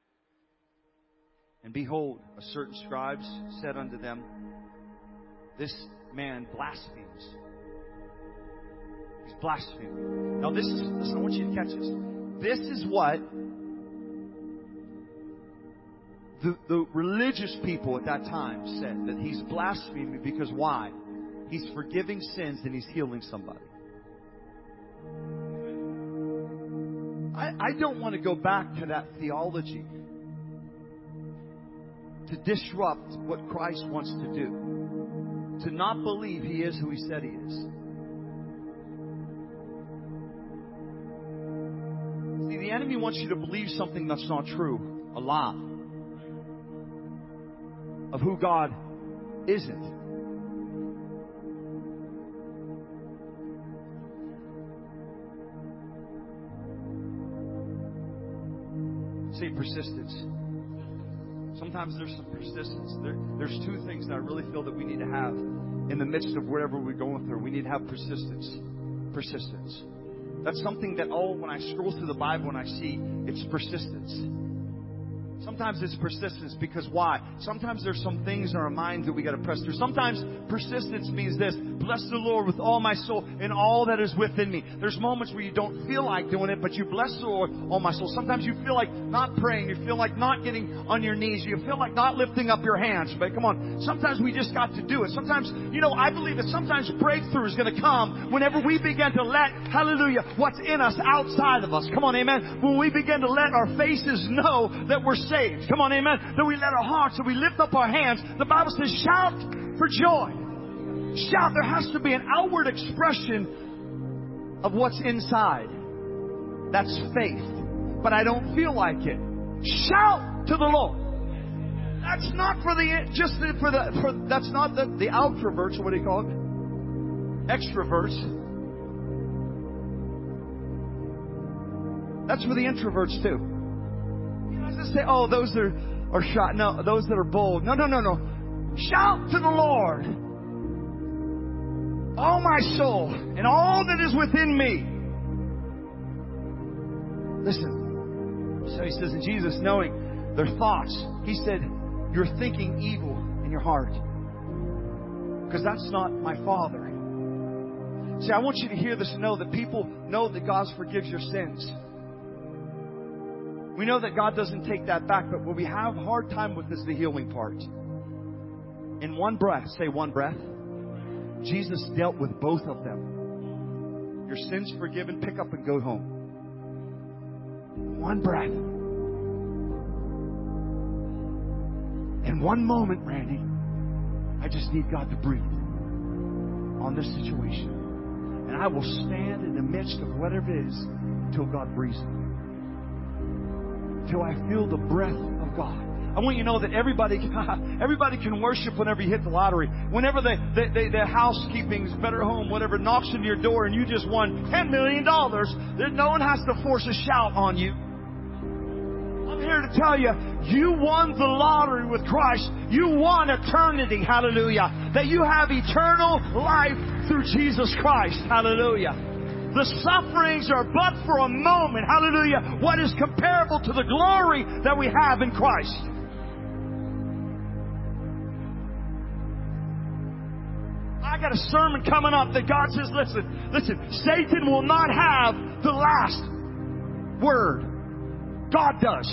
And behold, a certain scribes said unto them, this man blasphemes. He's blaspheming. Now this is, listen, I want you to catch this. This is what the, the religious people at that time said, that he's blaspheming because why? He's forgiving sins and he's healing somebody. I, I don't want to go back to that theology to disrupt what Christ wants to do. To not believe He is who He said He is. See, the enemy wants you to believe something that's not true. A lie. Of who God isn't. Say persistence. Sometimes there's some persistence. There, there's two things that I really feel that we need to have in the midst of whatever we're going through. We need to have persistence. Persistence. That's something that, oh, when I scroll through the Bible and I see, it's persistence. Sometimes it's persistence because why? Sometimes there's some things in our minds that we got to press through. Sometimes persistence means this: bless the Lord with all my soul and all that is within me. There's moments where you don't feel like doing it, but you bless the Lord, all my soul. Sometimes you feel like not praying. You feel like not getting on your knees. You feel like not lifting up your hands. But come on, sometimes we just got to do it. Sometimes, you know, I believe that sometimes breakthrough is going to come whenever we begin to let, hallelujah, what's in us outside of us. Come on, amen. When we begin to let our faces know that we're saved. Come on, amen. That we let our hearts, that we lift up our hands. The Bible says, shout for joy. Shout. There has to be an outward expression of what's inside. That's faith. But I don't feel like it. Shout to the Lord. That's not for the, just for the, for, that's not the, the outroverts, what do you call it? Extroverts. That's for the introverts too. Just say, oh, those that are, are shy. No, those that are bold. No, no, no, no. Shout to the Lord, all my soul, and all that is within me. Listen. So he says, in Jesus, knowing their thoughts, he said, you're thinking evil in your heart. Because that's not my Father. See, I want you to hear this and know that people know that God forgives your sins. We know that God doesn't take that back, but what we have a hard time with is the healing part. In one breath, say one breath, Jesus dealt with both of them. Your sins forgiven. Pick up and go home. One breath. In one moment, Randy, I just need God to breathe on this situation. And I will stand in the midst of whatever it is until God breathes on me. Until I feel the breath of God. I want you to know that everybody, everybody can worship whenever you hit the lottery. Whenever the, the, the, the housekeeping's Better Home, whatever, knocks on your door and you just won ten million dollars, then no one has to force a shout on you. I'm here to tell you, you won the lottery with Christ. You won eternity. Hallelujah. That you have eternal life through Jesus Christ. Hallelujah. The sufferings are but for a moment. Hallelujah. What is comparable to the glory that we have in Christ? I got a sermon coming up that God says, listen, listen, Satan will not have the last word. God does.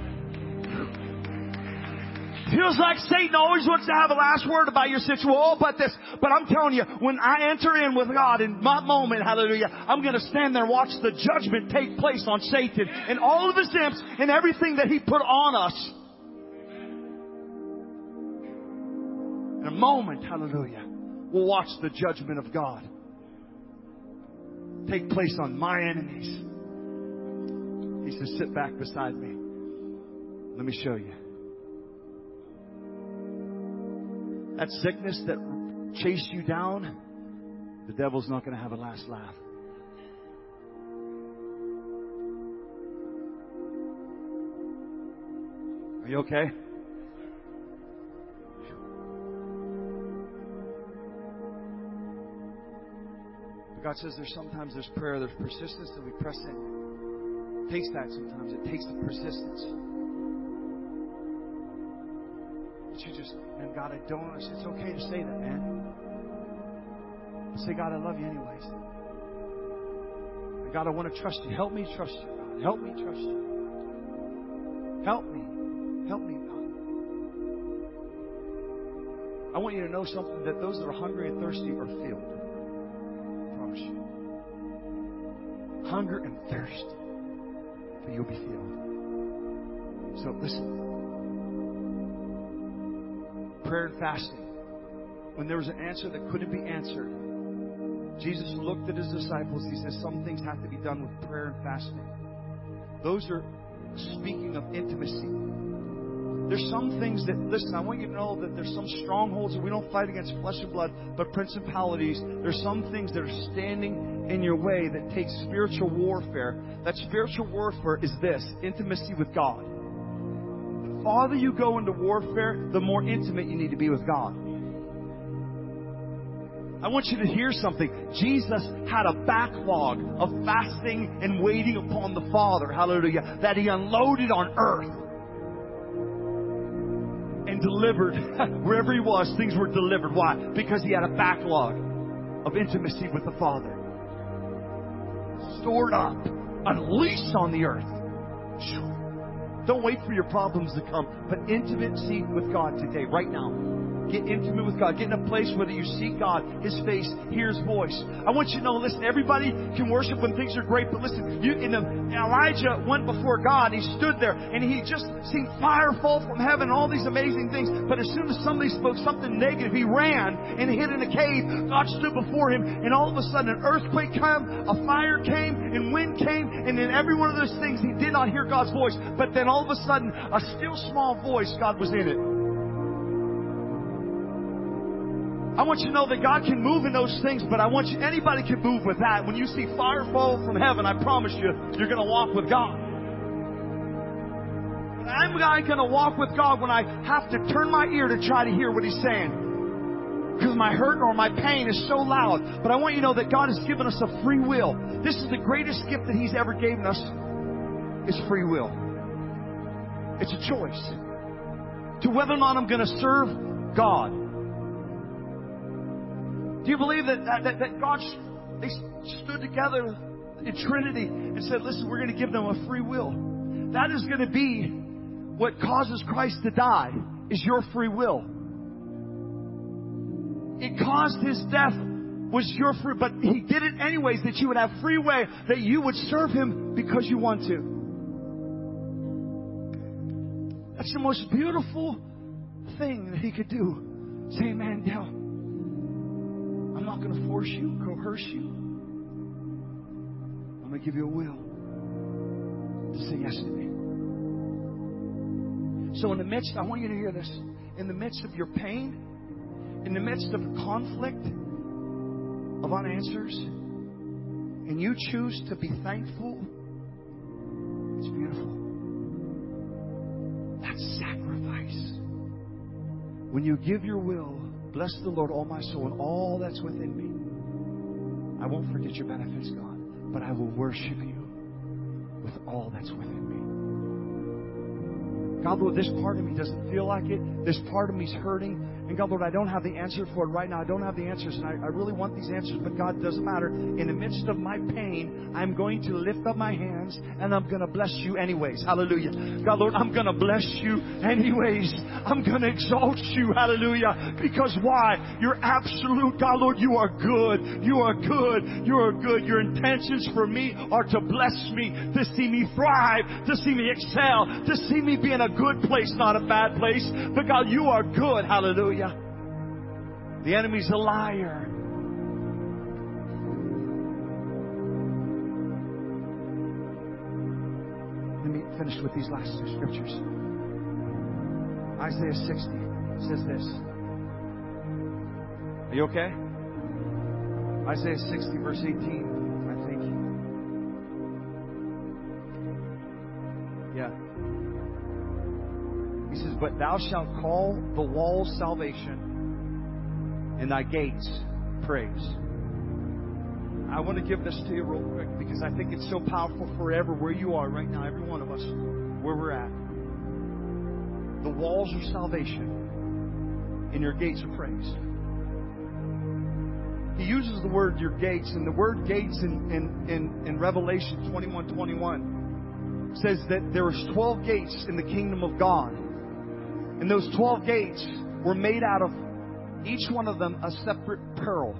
Feels like Satan always wants to have a last word about your situation. Oh, but this. But I'm telling you, when I enter in with God in my moment, hallelujah, I'm going to stand there and watch the judgment take place on Satan and all of his imps and everything that he put on us. In a moment, hallelujah, we'll watch the judgment of God take place on my enemies. He says, sit back beside me. Let me show you. That sickness that chased you down, the devil's not going to have a last laugh. Are you okay? But God says there's sometimes there's prayer, there's persistence that we press in. It takes that sometimes. It takes the persistence. But you just, man, God, I don't understand. It's okay to say that, man. But say, God, I love you anyways. And God, I want to trust you. Help me trust you, God. Help me trust you. Help me. Help me, God. I want you to know something, that those that are hungry and thirsty are filled. I promise you. Hunger and thirst. But you'll be filled. So listen. Prayer and fasting. When there was an answer that couldn't be answered, Jesus looked at his disciples. He says some things have to be done with prayer and fasting. Those are speaking of intimacy. There's some things that, listen, I want you to know that there's some strongholds that we don't fight against flesh and blood, but principalities. There's some things that are standing in your way that take spiritual warfare. That spiritual warfare is this: intimacy with God. The farther you go into warfare, the more intimate you need to be with God. I want you to hear something. Jesus had a backlog of fasting and waiting upon the Father, hallelujah, that He unloaded on earth. And delivered wherever He was, things were delivered. Why? Because He had a backlog of intimacy with the Father. Stored up, unleashed on the earth. Don't wait for your problems to come, but intimacy with God today, right now. Get intimate with God. Get in a place where you see God, His face, hear His voice. I want you to know, listen, everybody can worship when things are great, but listen, you, in the, Elijah went before God, he stood there, and he just seen fire fall from heaven, all these amazing things. But as soon as somebody spoke something negative, he ran and hid in a cave. God stood before him, and all of a sudden an earthquake came, a fire came, and wind came, and in every one of those things he did not hear God's voice. But then all of a sudden, a still small voice, God was in it. I want you to know that God can move in those things, but I want you, anybody can move with that. When you see fire fall from heaven, I promise you, you're going to walk with God. But I'm not going to walk with God when I have to turn my ear to try to hear what He's saying. Because my hurt or my pain is so loud. But I want you to know that God has given us a free will. This is the greatest gift that He's ever given us, is free will. It's a choice to whether or not I'm going to serve God. Do you believe that, that, that God, they stood together in Trinity and said, listen, we're going to give them a free will. That is going to be what causes Christ to die, is your free will. It caused His death was your free, but He did it anyways, that you would have free way, that you would serve Him because you want to. That's the most beautiful thing that He could do. Say, man, Dale, I'm not going to force you, coerce you. I'm going to give you a will to say yes to me. So in the midst, I want you to hear this, in the midst of your pain, in the midst of conflict, of unanswers, and you choose to be thankful, it's beautiful. That's sacrifice. When you give your will, bless the Lord, all my soul, and all that's within me. I won't forget your benefits, God, but I will worship you with all that's within me. God, Lord, this part of me doesn't feel like it. This part of me is hurting. And God, Lord, I don't have the answer for it right now. I don't have the answers, and I, I really want these answers. But God, it doesn't matter. In the midst of my pain, I'm going to lift up my hands, and I'm going to bless you anyways. Hallelujah. God, Lord, I'm going to bless you anyways. I'm going to exalt you. Hallelujah. Because why? You're absolute. God, Lord, you are good. You are good. You are good. Your intentions for me are to bless me, to see me thrive, to see me excel, to see me be in a good place, not a bad place. But God, you are good. Hallelujah. The enemy's a liar. Let me finish with these last two scriptures. Isaiah sixty says this. Are you okay? Isaiah sixty verse eighteen, I think. Yeah. He says, but thou shalt call the walls salvation and thy gates praise. I want to give this to you real quick because I think it's so powerful forever where you are right now, every one of us, where we're at. The walls are salvation and your gates are praise. He uses the word your gates, and the word gates in, in, in, in Revelation twenty-one twenty-one says that there was twelve gates in the kingdom of God. And those twelve gates were made out of, each one of them, a separate pearl.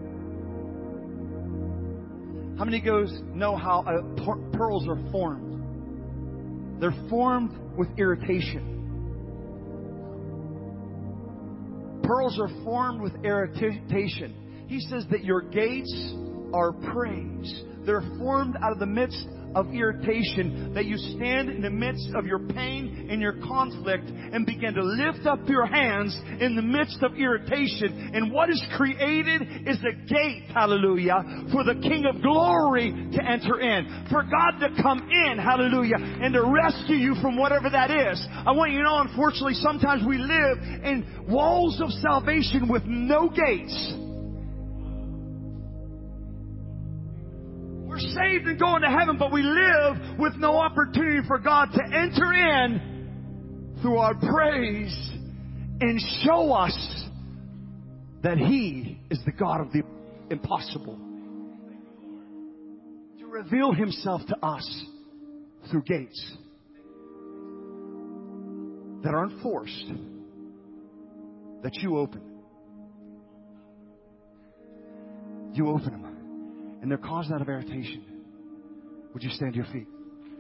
How many goes know how uh, per- pearls are formed? They're formed with irritation. Pearls are formed with irritation. He says that your gates are praise. They're formed out of the midst of irritation, that you stand in the midst of your pain and your conflict and begin to lift up your hands in the midst of irritation. And what is created is a gate, hallelujah, for the King of Glory to enter in, for God to come in, hallelujah, and to rescue you from whatever that is. I want you to know, unfortunately, sometimes we live in walls of salvation with no gates. We're saved and going to heaven, but we live with no opportunity for God to enter in through our praise and show us that He is the God of the impossible. To reveal Himself to us through gates that aren't forced, that you open. You open them. And they're caused out of irritation. Would you stand to your feet?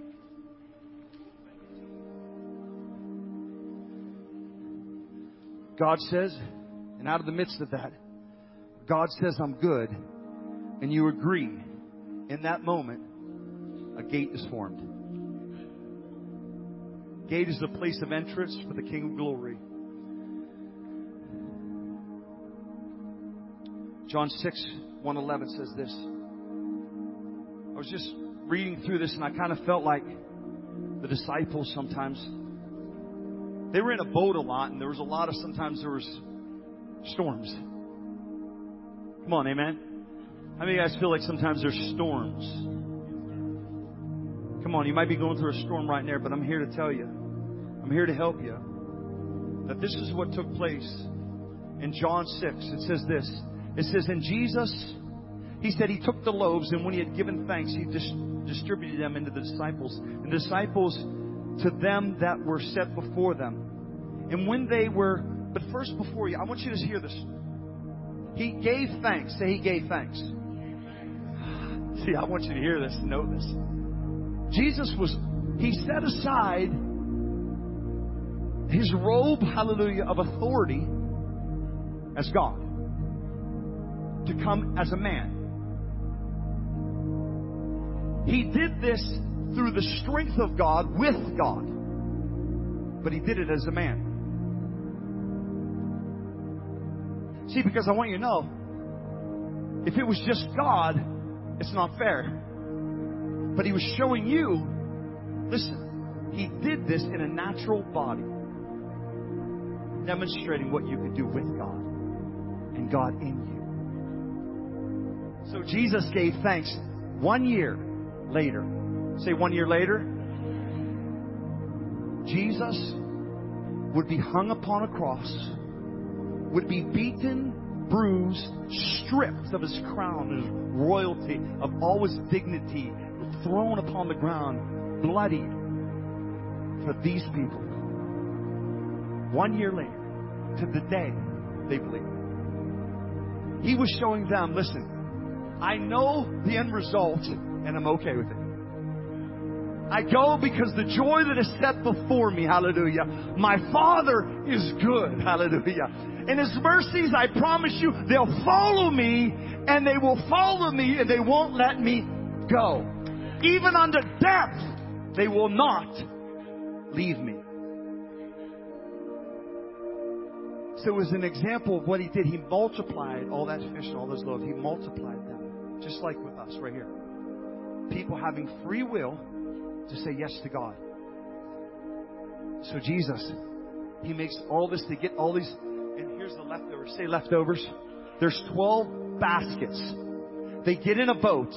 God says, and out of the midst of that, God says, I'm good. And you agree. In that moment, a gate is formed. Gate is the place of entrance for the King of Glory. John six, one eleven says this. I was just reading through this and I kind of felt like the disciples sometimes, they were in a boat a lot, and there was a lot of, sometimes there was storms. Come on, amen? How many of you guys feel like sometimes there's storms? Come on, you might be going through a storm right now, but I'm here to tell you, I'm here to help you, that this is what took place in John six. It says this. It says, in Jesus, He said He took the loaves, and when He had given thanks, He dis- distributed them into the disciples. And the disciples to them that were set before them. And when they were, but first before you, I want you to hear this. He gave thanks. Say, He gave thanks. See, I want you to hear this and know this. Jesus was, He set aside His robe, hallelujah, of authority as God to come as a man. He did this through the strength of God with God. But He did it as a man. See, because I want you to know, if it was just God, it's not fair. But He was showing you, listen, He did this in a natural body, demonstrating what you could do with God and God in you. So Jesus gave thanks one year later. Say one year later. Jesus would be hung upon a cross, would be beaten, bruised, stripped of His crown, His royalty, of all His dignity, thrown upon the ground, bloodied for these people. One year later, to the day they believed. He was showing them, listen, I know the end result and I'm okay with it. I go because the joy that is set before me, hallelujah. My Father is good, hallelujah. And His mercies, I promise you, they'll follow me and they will follow me and they won't let me go. Even unto death, they will not leave me. So it was an example of what He did. He multiplied all that fish and all those loaves. He multiplied them. Just like with us right here. People having free will to say yes to God. So Jesus, He makes all this to get all these, and here's the leftovers. Say leftovers. There's twelve baskets. They get in a boat.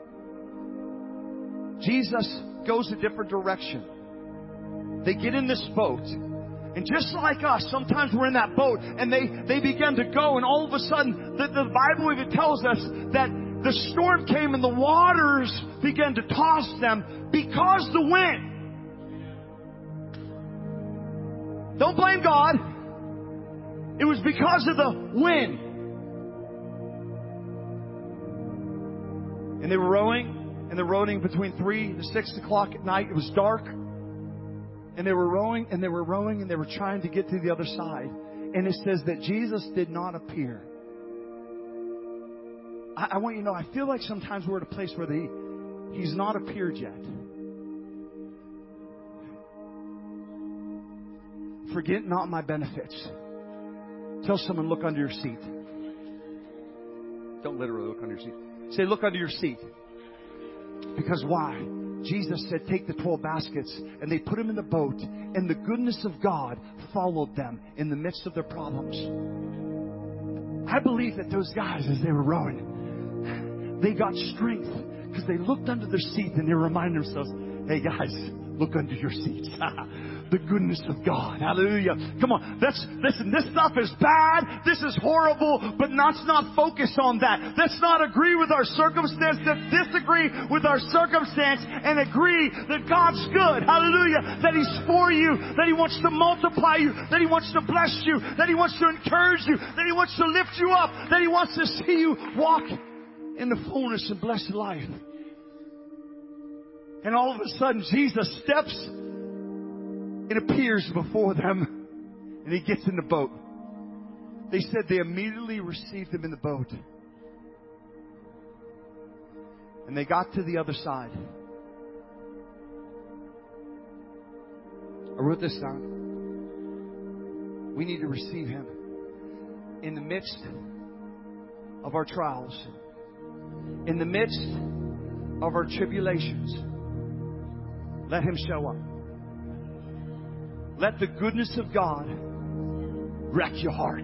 Jesus goes a different direction. They get in this boat. And just like us, sometimes we're in that boat and they, they begin to go, and all of a sudden the, the Bible even tells us that the storm came and the waters began to toss them because the wind. Don't blame God. It was because of the wind. And they were rowing, and they're rowing between three to six o'clock at night. It was dark. And they were rowing, and they were rowing, and they were trying to get to the other side. And it says that Jesus did not appear. I, I want you to know, I feel like sometimes we're at a place where the, He's not appeared yet. Forget not my benefits. Tell someone, look under your seat. Don't literally look under your seat. Say, look under your seat. Because why? Jesus said, take the twelve baskets, and they put them in the boat, and the goodness of God followed them in the midst of their problems. I believe that those guys, as they were rowing, they got strength because they looked under their seat and they reminded themselves, hey guys, look under your seats. The goodness of God. Hallelujah. Come on. Let's, listen, this stuff is bad. This is horrible. But let's not focus on that. Let's not agree with our circumstance. Let's disagree with our circumstance and agree that God's good. Hallelujah. That He's for you. That He wants to multiply you. That He wants to bless you. That He wants to encourage you. That He wants to lift you up. That He wants to see you walk in the fullness of blessed life. And all of a sudden, Jesus steps and appears before them, and He gets in the boat. They said they immediately received Him in the boat. And they got to the other side. I wrote this down. We need to receive Him in the midst of our trials, in the midst of our tribulations. Let Him show up. Let the goodness of God wreck your heart.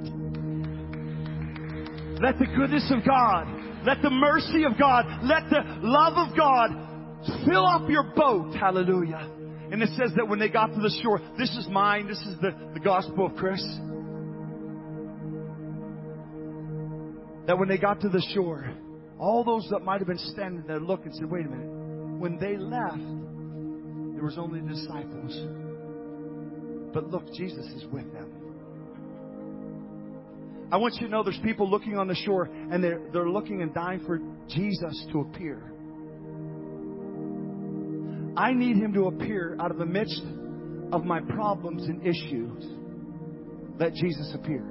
Let the goodness of God, let the mercy of God, let the love of God fill up your boat. Hallelujah. And it says that when they got to the shore, this is mine, this is the, the gospel of Chris. That when they got to the shore, all those that might have been standing there looked and said, wait a minute. When they left, there was only the disciples. But look, Jesus is with them. I want you to know there's people looking on the shore and they're, they're looking and dying for Jesus to appear. I need Him to appear out of the midst of my problems and issues. Let Jesus appear.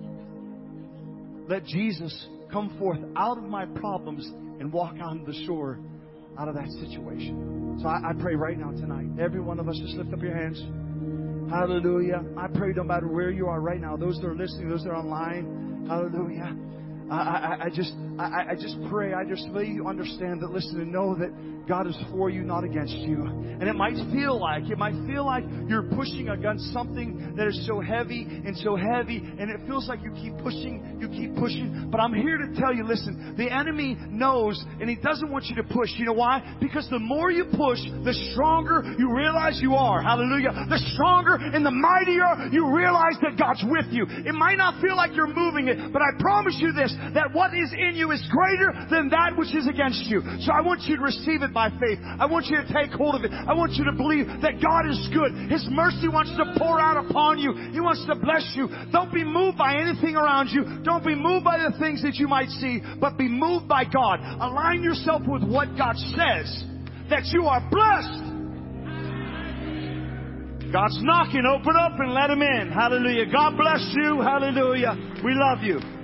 Let Jesus come forth out of my problems and walk on the shore out of that situation. So I, I pray right now tonight, every one of us, just lift up your hands. Hallelujah. I pray no matter where you are right now, those that are listening, those that are online, hallelujah. I, I, I just I, I just pray, I just let you understand that, listen, and know that God is for you, not against you. And it might feel like, it might feel like you're pushing against something that is so heavy and so heavy, and it feels like you keep pushing, you keep pushing. But I'm here to tell you, listen, the enemy knows, and he doesn't want you to push. You know why? Because the more you push, the stronger you realize you are. Hallelujah. The stronger and the mightier you realize that God's with you. It might not feel like you're moving it, but I promise you this, that what is in you is greater than that which is against you. So I want you to receive it by faith. I want you to take hold of it. I want you to believe that God is good. His mercy wants to pour out upon you. He wants to bless you. Don't be moved by anything around you. Don't be moved by the things that you might see, but be moved by God. Align yourself with what God says, that you are blessed. God's knocking. Open up and let Him in. Hallelujah. God bless you. Hallelujah. We love you.